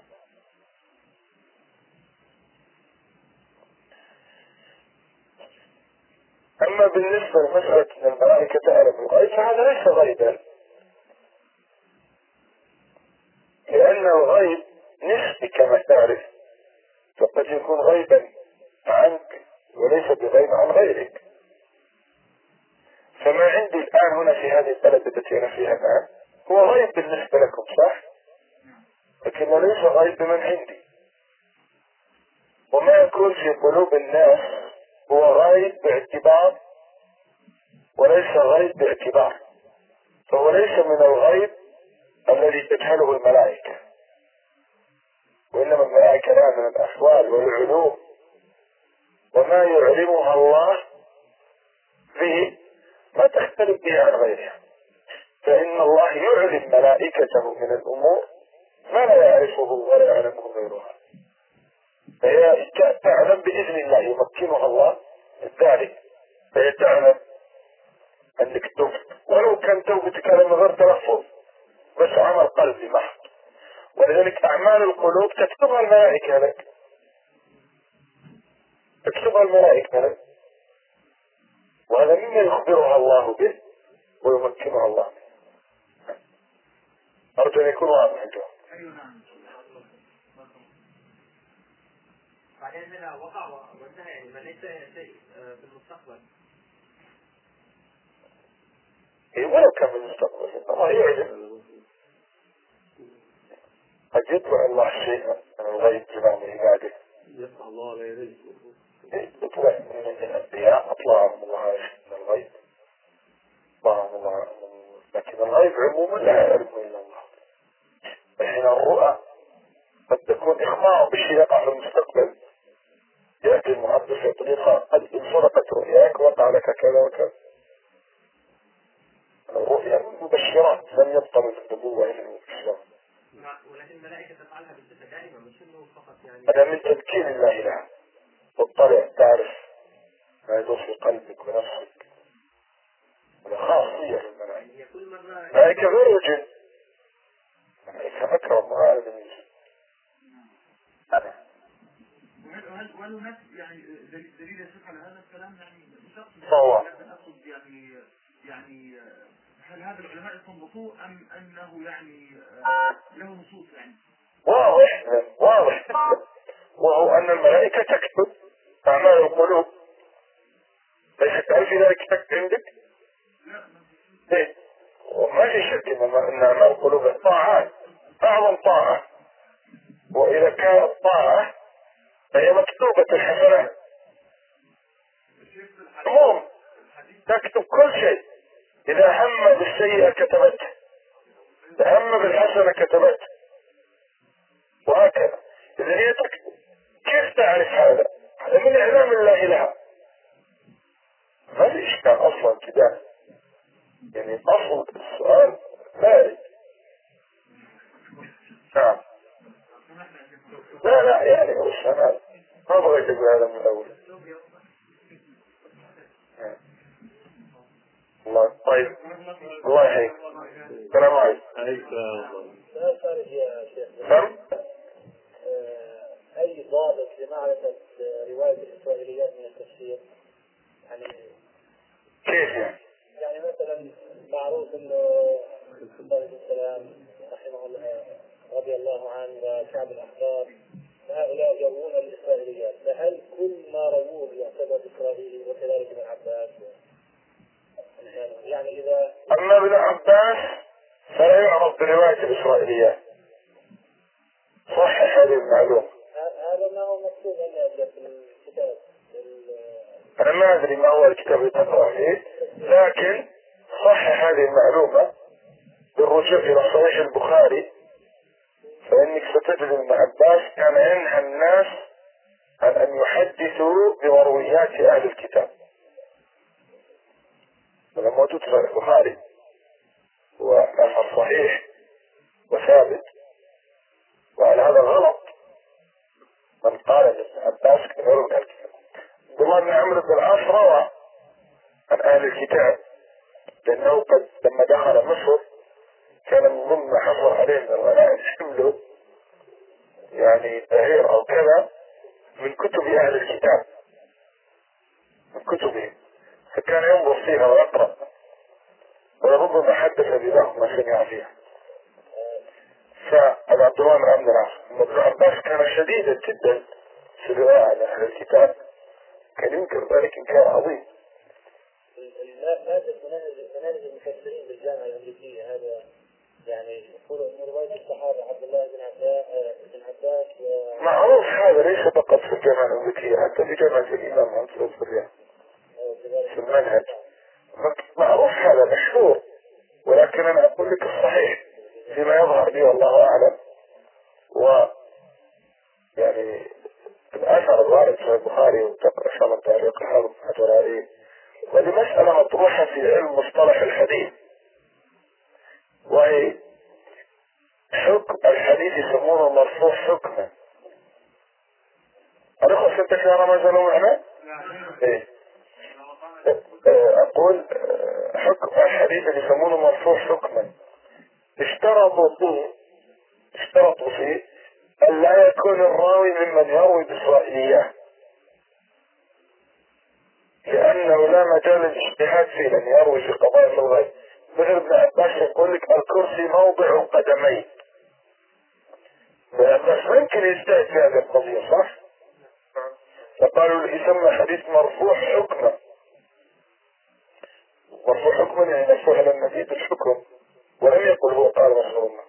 أما بالنسبة لمسألة أن الملائكة تعرف الغيب فهذا ليس غيبا، لأن الغيب نسبي كما تعرف، فقد يكون غيبا عنك وليس بغيب عن غيرك. فما عندي الآن هنا في هذه البلد التي أنا فيها الآن هو غيب بالنسبة لكم صح، لكنه ليس غيب بمن عندي. وما يكون في قلوب الناس هو غيب باعتبار وليس غيب باعتبار، فهو ليس من الغيب الذي تجهله الملائكة، وإنما الملائكة لها من الأحوال والعلوم وما يعلمها الله به ما تختلف به عن غيرها. فإن الله يعلم ملائكته من الأمور ما لا يعرفه ولا يعلمه غيرها، فهي تعلم بإذن الله يمكنها الله ذلك، فهي تعلم أنك تبت ولو كان توبتك من غير تلفظ بس عمل قلبي محض. ولذلك أعمال القلوب تكتبها الملائكة لك، تكتبها الملائكة لك، وهذا مما يخبرها الله به ويمكنها الله به. أرجو أن يكون واضح الجواب. بعدين هنا وقع وانتهى يعني ما ليس شيء في المستقبل. إيه ولو كان في المستقبل الله يعلم، قد يطلع الله شيئا من الغيب لبعض عباده. يفتح الله على يديه. يطلع من الأنبياء أطلعهم الله من الغيب، أطلعهم الله، لكن الغيب عموما لا يعلمه إلا الله. فحين الرؤى قد تكون إخبار بشيء يقع في المستقبل، يأتي المحدث في طريقة قد انصدقت رؤياك وقع لك كذا وكذا. الرؤيا مبشرات لم يبقى من النبوة إلا المبشرات، ولكن الملائكة تفعلها بالصفة دائما مش إنه فقط يعني. هذا من تذكير الله لها، تطلع تعرف ما يدور في قلبك ونفسك، هذا خاصية للملائكة. الملائكة غير وجه، الملائكة أكرم وأعلم من الجن. وهل وهل هناك يعني دليل يشوف على هذا الكلام يعني شخص صواب. أقصد يعني يعني هل هذا العلماء يستنبطوه أم أنه يعني له نصوص يعني؟ واضح واضح وهو أن الملائكة تكتب أعمال القلوب، ليس تعرف ذلك شك عندك؟ إيه؟ وما في شك أن أعمال القلوب طاعات، أعظم طاعة، وإذا كانت طاعة فهي مكتوبة الحسنات عموم، تكتب كل شيء، إذا هم بالسيئة كتبته حسنة كتبته وهكذا. إذا هي تكتب كيف تعرف هذا؟ هذا من إعلام الله لها، ما في إشكال أصلا كده، يعني أصل السؤال بارد. نعم. لا لا يعني وش أنا ما بغيت أقول هذا من الأول. الله طيب الله يحييك. السلام عليكم. سؤال خارجي يا شيخ. نعم. أي ضابط لمعرفة رواية الإسرائيليات من التفسير؟ يعني كيف يعني؟ يعني مثلا معروف إنه عليه السلام رحمه الله رضي الله عنه وكعب الأحبار هؤلاء يروون الإسرائيليات، فهل كل ما رووه يعتبر إسرائيلي وكذلك ابن عباس؟ يعني إذا أما ابن عباس فلا يعرف برواية الإسرائيليات، صحح هذه المعلومة. هذا ما هو مكتوب عندنا في الكتاب. أنا ما أدري ما هو الكتاب اللي تقرأ فيه، لكن صحح هذه المعلومة بالرجوع إلى صحيح البخاري، فإنك ستجد ابن عباس كان ينهى الناس عن أن يحدثوا بمرويات أهل الكتاب. ولما تدخل البخاري وأثر صحيح وثابت، وعلى هذا غلط من قال ان ابن عباس كان يروي الكتاب. عبد الله بن عمرو بن العاص روى عن اهل الكتاب، لانه قد لما دخل مصر كان من ضمن ما حصل عليه من الغنائم حمله يعني بعير او كذا من كتب اهل الكتاب، من كتبهم، فكان ينظر فيها ويقرا وربما حدث ببعض ما سمع فيها. فعبد الله بن عمرو بن العاص ابن عباس كان شديدا جدا في الرواية عن أهل الكتاب، كان ينكر ذلك إنكار عظيم. مادة مناهج المفسرين بالجامعة الأمريكية هذا يعني يقولوا إن رواية الصحابة عبد الله بن عباس بن عباس معروف هذا ليس فقط في الجامعة الأمريكية، حتى في جامعة الإمام منصور في الرياض في المنهج معروف هذا مشهور، ولكن أنا أقول لك الصحيح فيما يظهر لي والله أعلم. و يعني الأثر الوارد في البخاري وتقرأ شرط تعليق الحرب حجر عليه، وهذه مسألة مطروحة في علم مصطلح الحديث، وهي حكم الحديث يسمونه مرفوع حكما. أدخل ستة شهر ما زالوا معنا؟ إيه. أقول حكم الحديث اللي يسمونه مرفوع حكما اشترطوا فيه اشترطوا فيه أن لا يكون الراوي ممن يروي بإسرائيليات، لأنه لا مجال الاجتهاد فيه لأن يروي في قضايا الغيب. مثل ابن عباس يقول لك الكرسي موضع قدمين، ابن عباس ممكن يجتهد في هذه القضية صح؟ فقالوا يسمى حديث مرفوع حكما. مرفوع حكما يعني مرفوع على النبي بالحكم، ولم يقل هو قال رسول الله.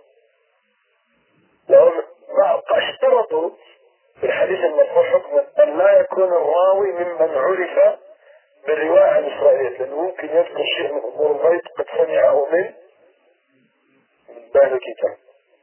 لو ما اشترطوا في الحديث المرفوع حكما أن لا يكون الراوي ممن عرف بالرواية عن إسرائيل، لأنه ممكن يذكر شيء من أمور الغيب قد سمعه من من أهل الكتاب.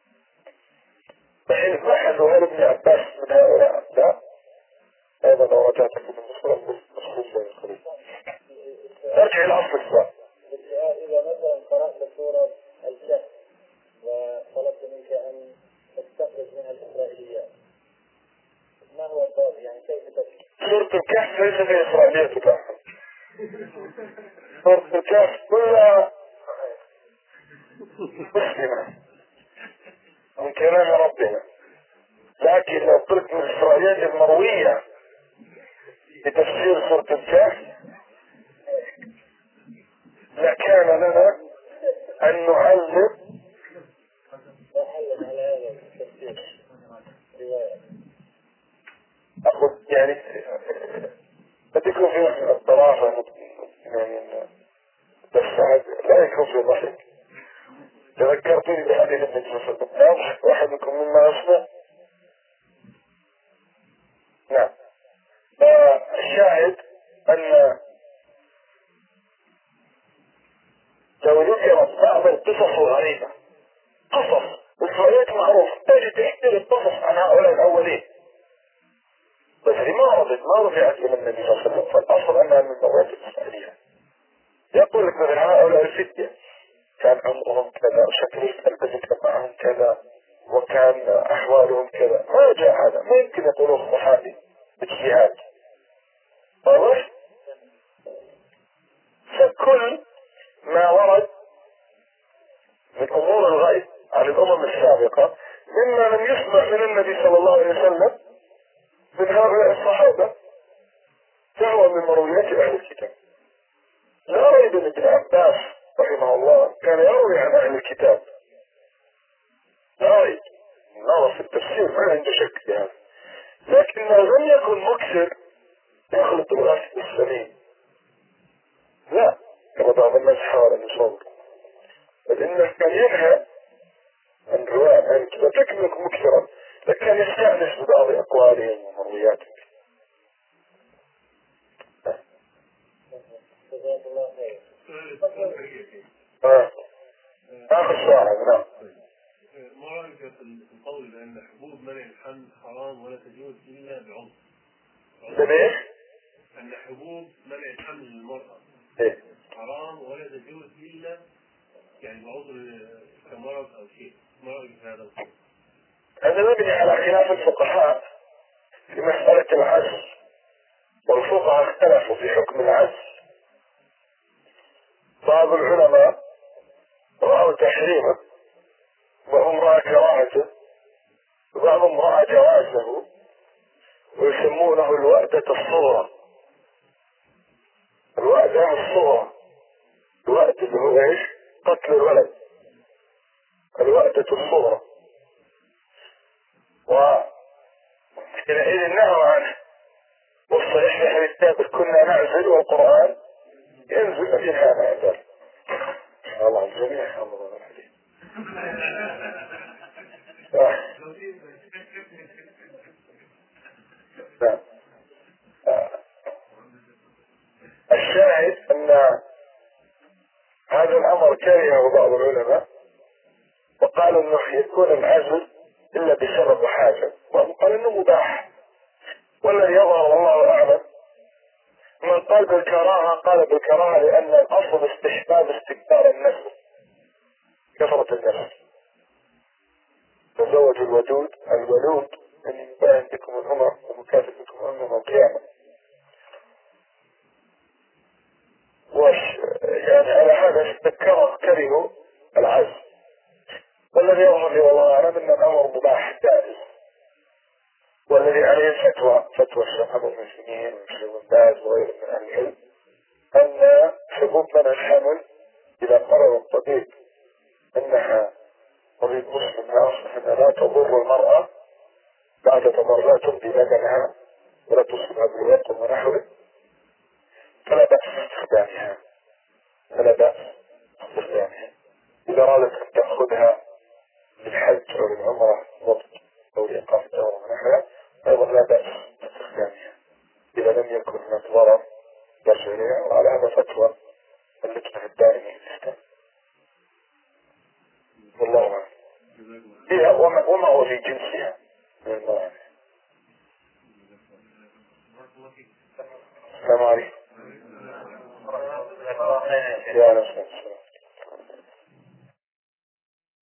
فحين بحثوا هل ابن عباس من هؤلاء لا، هذا لو رجعت في المصطلح مخصوص للقريب. ارجع إلى أصل السؤال. إذا مثلا قرأت سورة الكهف وطلبت منك أن تستخرج منها الإسرائيليات، ما هو الضابط؟ يعني كيف تفكر؟ سورة الكهف ليس في إسرائيليات بتاعها. سورة الكهف كلها مسلمة من كلام ربنا، لكن لو قلت من الإسرائيليات المروية بتفسير سورة الكهف لكان لنا أن نعلم على هذا التفسير رواية. أخذ يعني بديكم في الطرافة يعني بس لا يكون في ضحك. تذكرتني بحديث ابن جسد يضحك أحدكم مما يصنع. نعم. فالشاهد أن لو ذكرت بعض القصص الغريبة، قصص الموالد ما رفعت إلى النبي صلى الله عليه وسلم، فالأصل أنها من الموالد الإسرائيلية. يقول لك مثلا هؤلاء الفتية كان عمرهم كذا وشكل التلبسة كان معهم كذا وكان أحوالهم كذا، ما جاء هذا، ما يمكن يقولوا الصحابي باجتهاد. واضح؟ فكل ما ورد من أمور الغيب عن الأمم السابقة مما لم يسمع من النبي صلى الله عليه وسلم من هؤلاء الصحابة فهو من مرويات أهل الكتاب. لا ريب أن ابن عباس رحمه الله كان يروي عن أهل الكتاب، لا ريب، النظر في التفسير ما عنده شك في هذا، لكنه لم يكن مكثر يخلط الغاث بالسمين، لا كما بعض الناس حاول أن يصور، بل إنه كان ينهى عن رواية عن الكتاب، لكن يكون مكثرا، لكن كان يستأنس ببعض أقوالهم ومروياتهم. جزاك الله خير. آه. آخر سؤال. نعم. ما رأيك في القول بأن حبوب منع الحمل حرام ولا تجوز إلا بعذر؟ ليش؟ أن حبوب منع الحمل للمرأة إيه؟ حرام ولا تجوز إلا يعني بعذر كمرض أو شيء، ما رأيك في هذا القول؟ هذا مبني على خلاف الفقهاء في مسألة العزل، والفقهاء اختلفوا في حكم العزل. بعض العلماء رأوا تحريمه وهم رأى كراهته، وبعضهم رأى جوازه، ويسمونه الوأدة الصغرى. الوأدة الصغرى، الوأدة اللي هو ايش؟ قتل الولد، الوأدة الصغرى، وحينئذ نهوا عنه. والصحيح نحن الثابت كنا نعزل والقرآن ينزل في هذا العزل. الله الجميع الله الحديث. الشاهد أن هذا الأمر كرهه بعض العلماء، وقالوا أنه يكون العزل إلا بسبب وحاجة، وقال أنه مباح. والذي يظهر والله أعلم من قال بالكراهة قال بالكراهة لأن الأصل استحباب استكبار النسل، كثرة النسل. تزوج الودود الولود من يبين بكم الأمر ومكاتب بكم الأمر القيامة. وش يعني على هذا استكره كرهوا العزل، والذي يظهر لي والله أعلم أن الأمر مباح جائز. والذي عليه الفتوى فتوى الشيخ أبو المسلمين والشيخ ابن باز وغيره من أهل العلم أن حبوب منع الحمل إذا قرر الطبيب أنها طبيب مسلم لا أصلح أنها لا تضر المرأة بعد تضرات ببدنها ولا تصيبها بالوقت ونحوه، فلا بأس باستخدامها، فلا بأس باستخدامها. إذا أرادت أن تأخذها للحج أو للعمرة وقت أو لإيقاف الدورة ونحوها أيضا لا بأس باستخدامها إذا لم يكن هناك ضرر بشري، وعلى هذا فتوى اللجنة الدائمة للإسلام. والله أعلم. هي وما, وما هو في جنسها من المرأة. السلام عليكم. يا نسلم.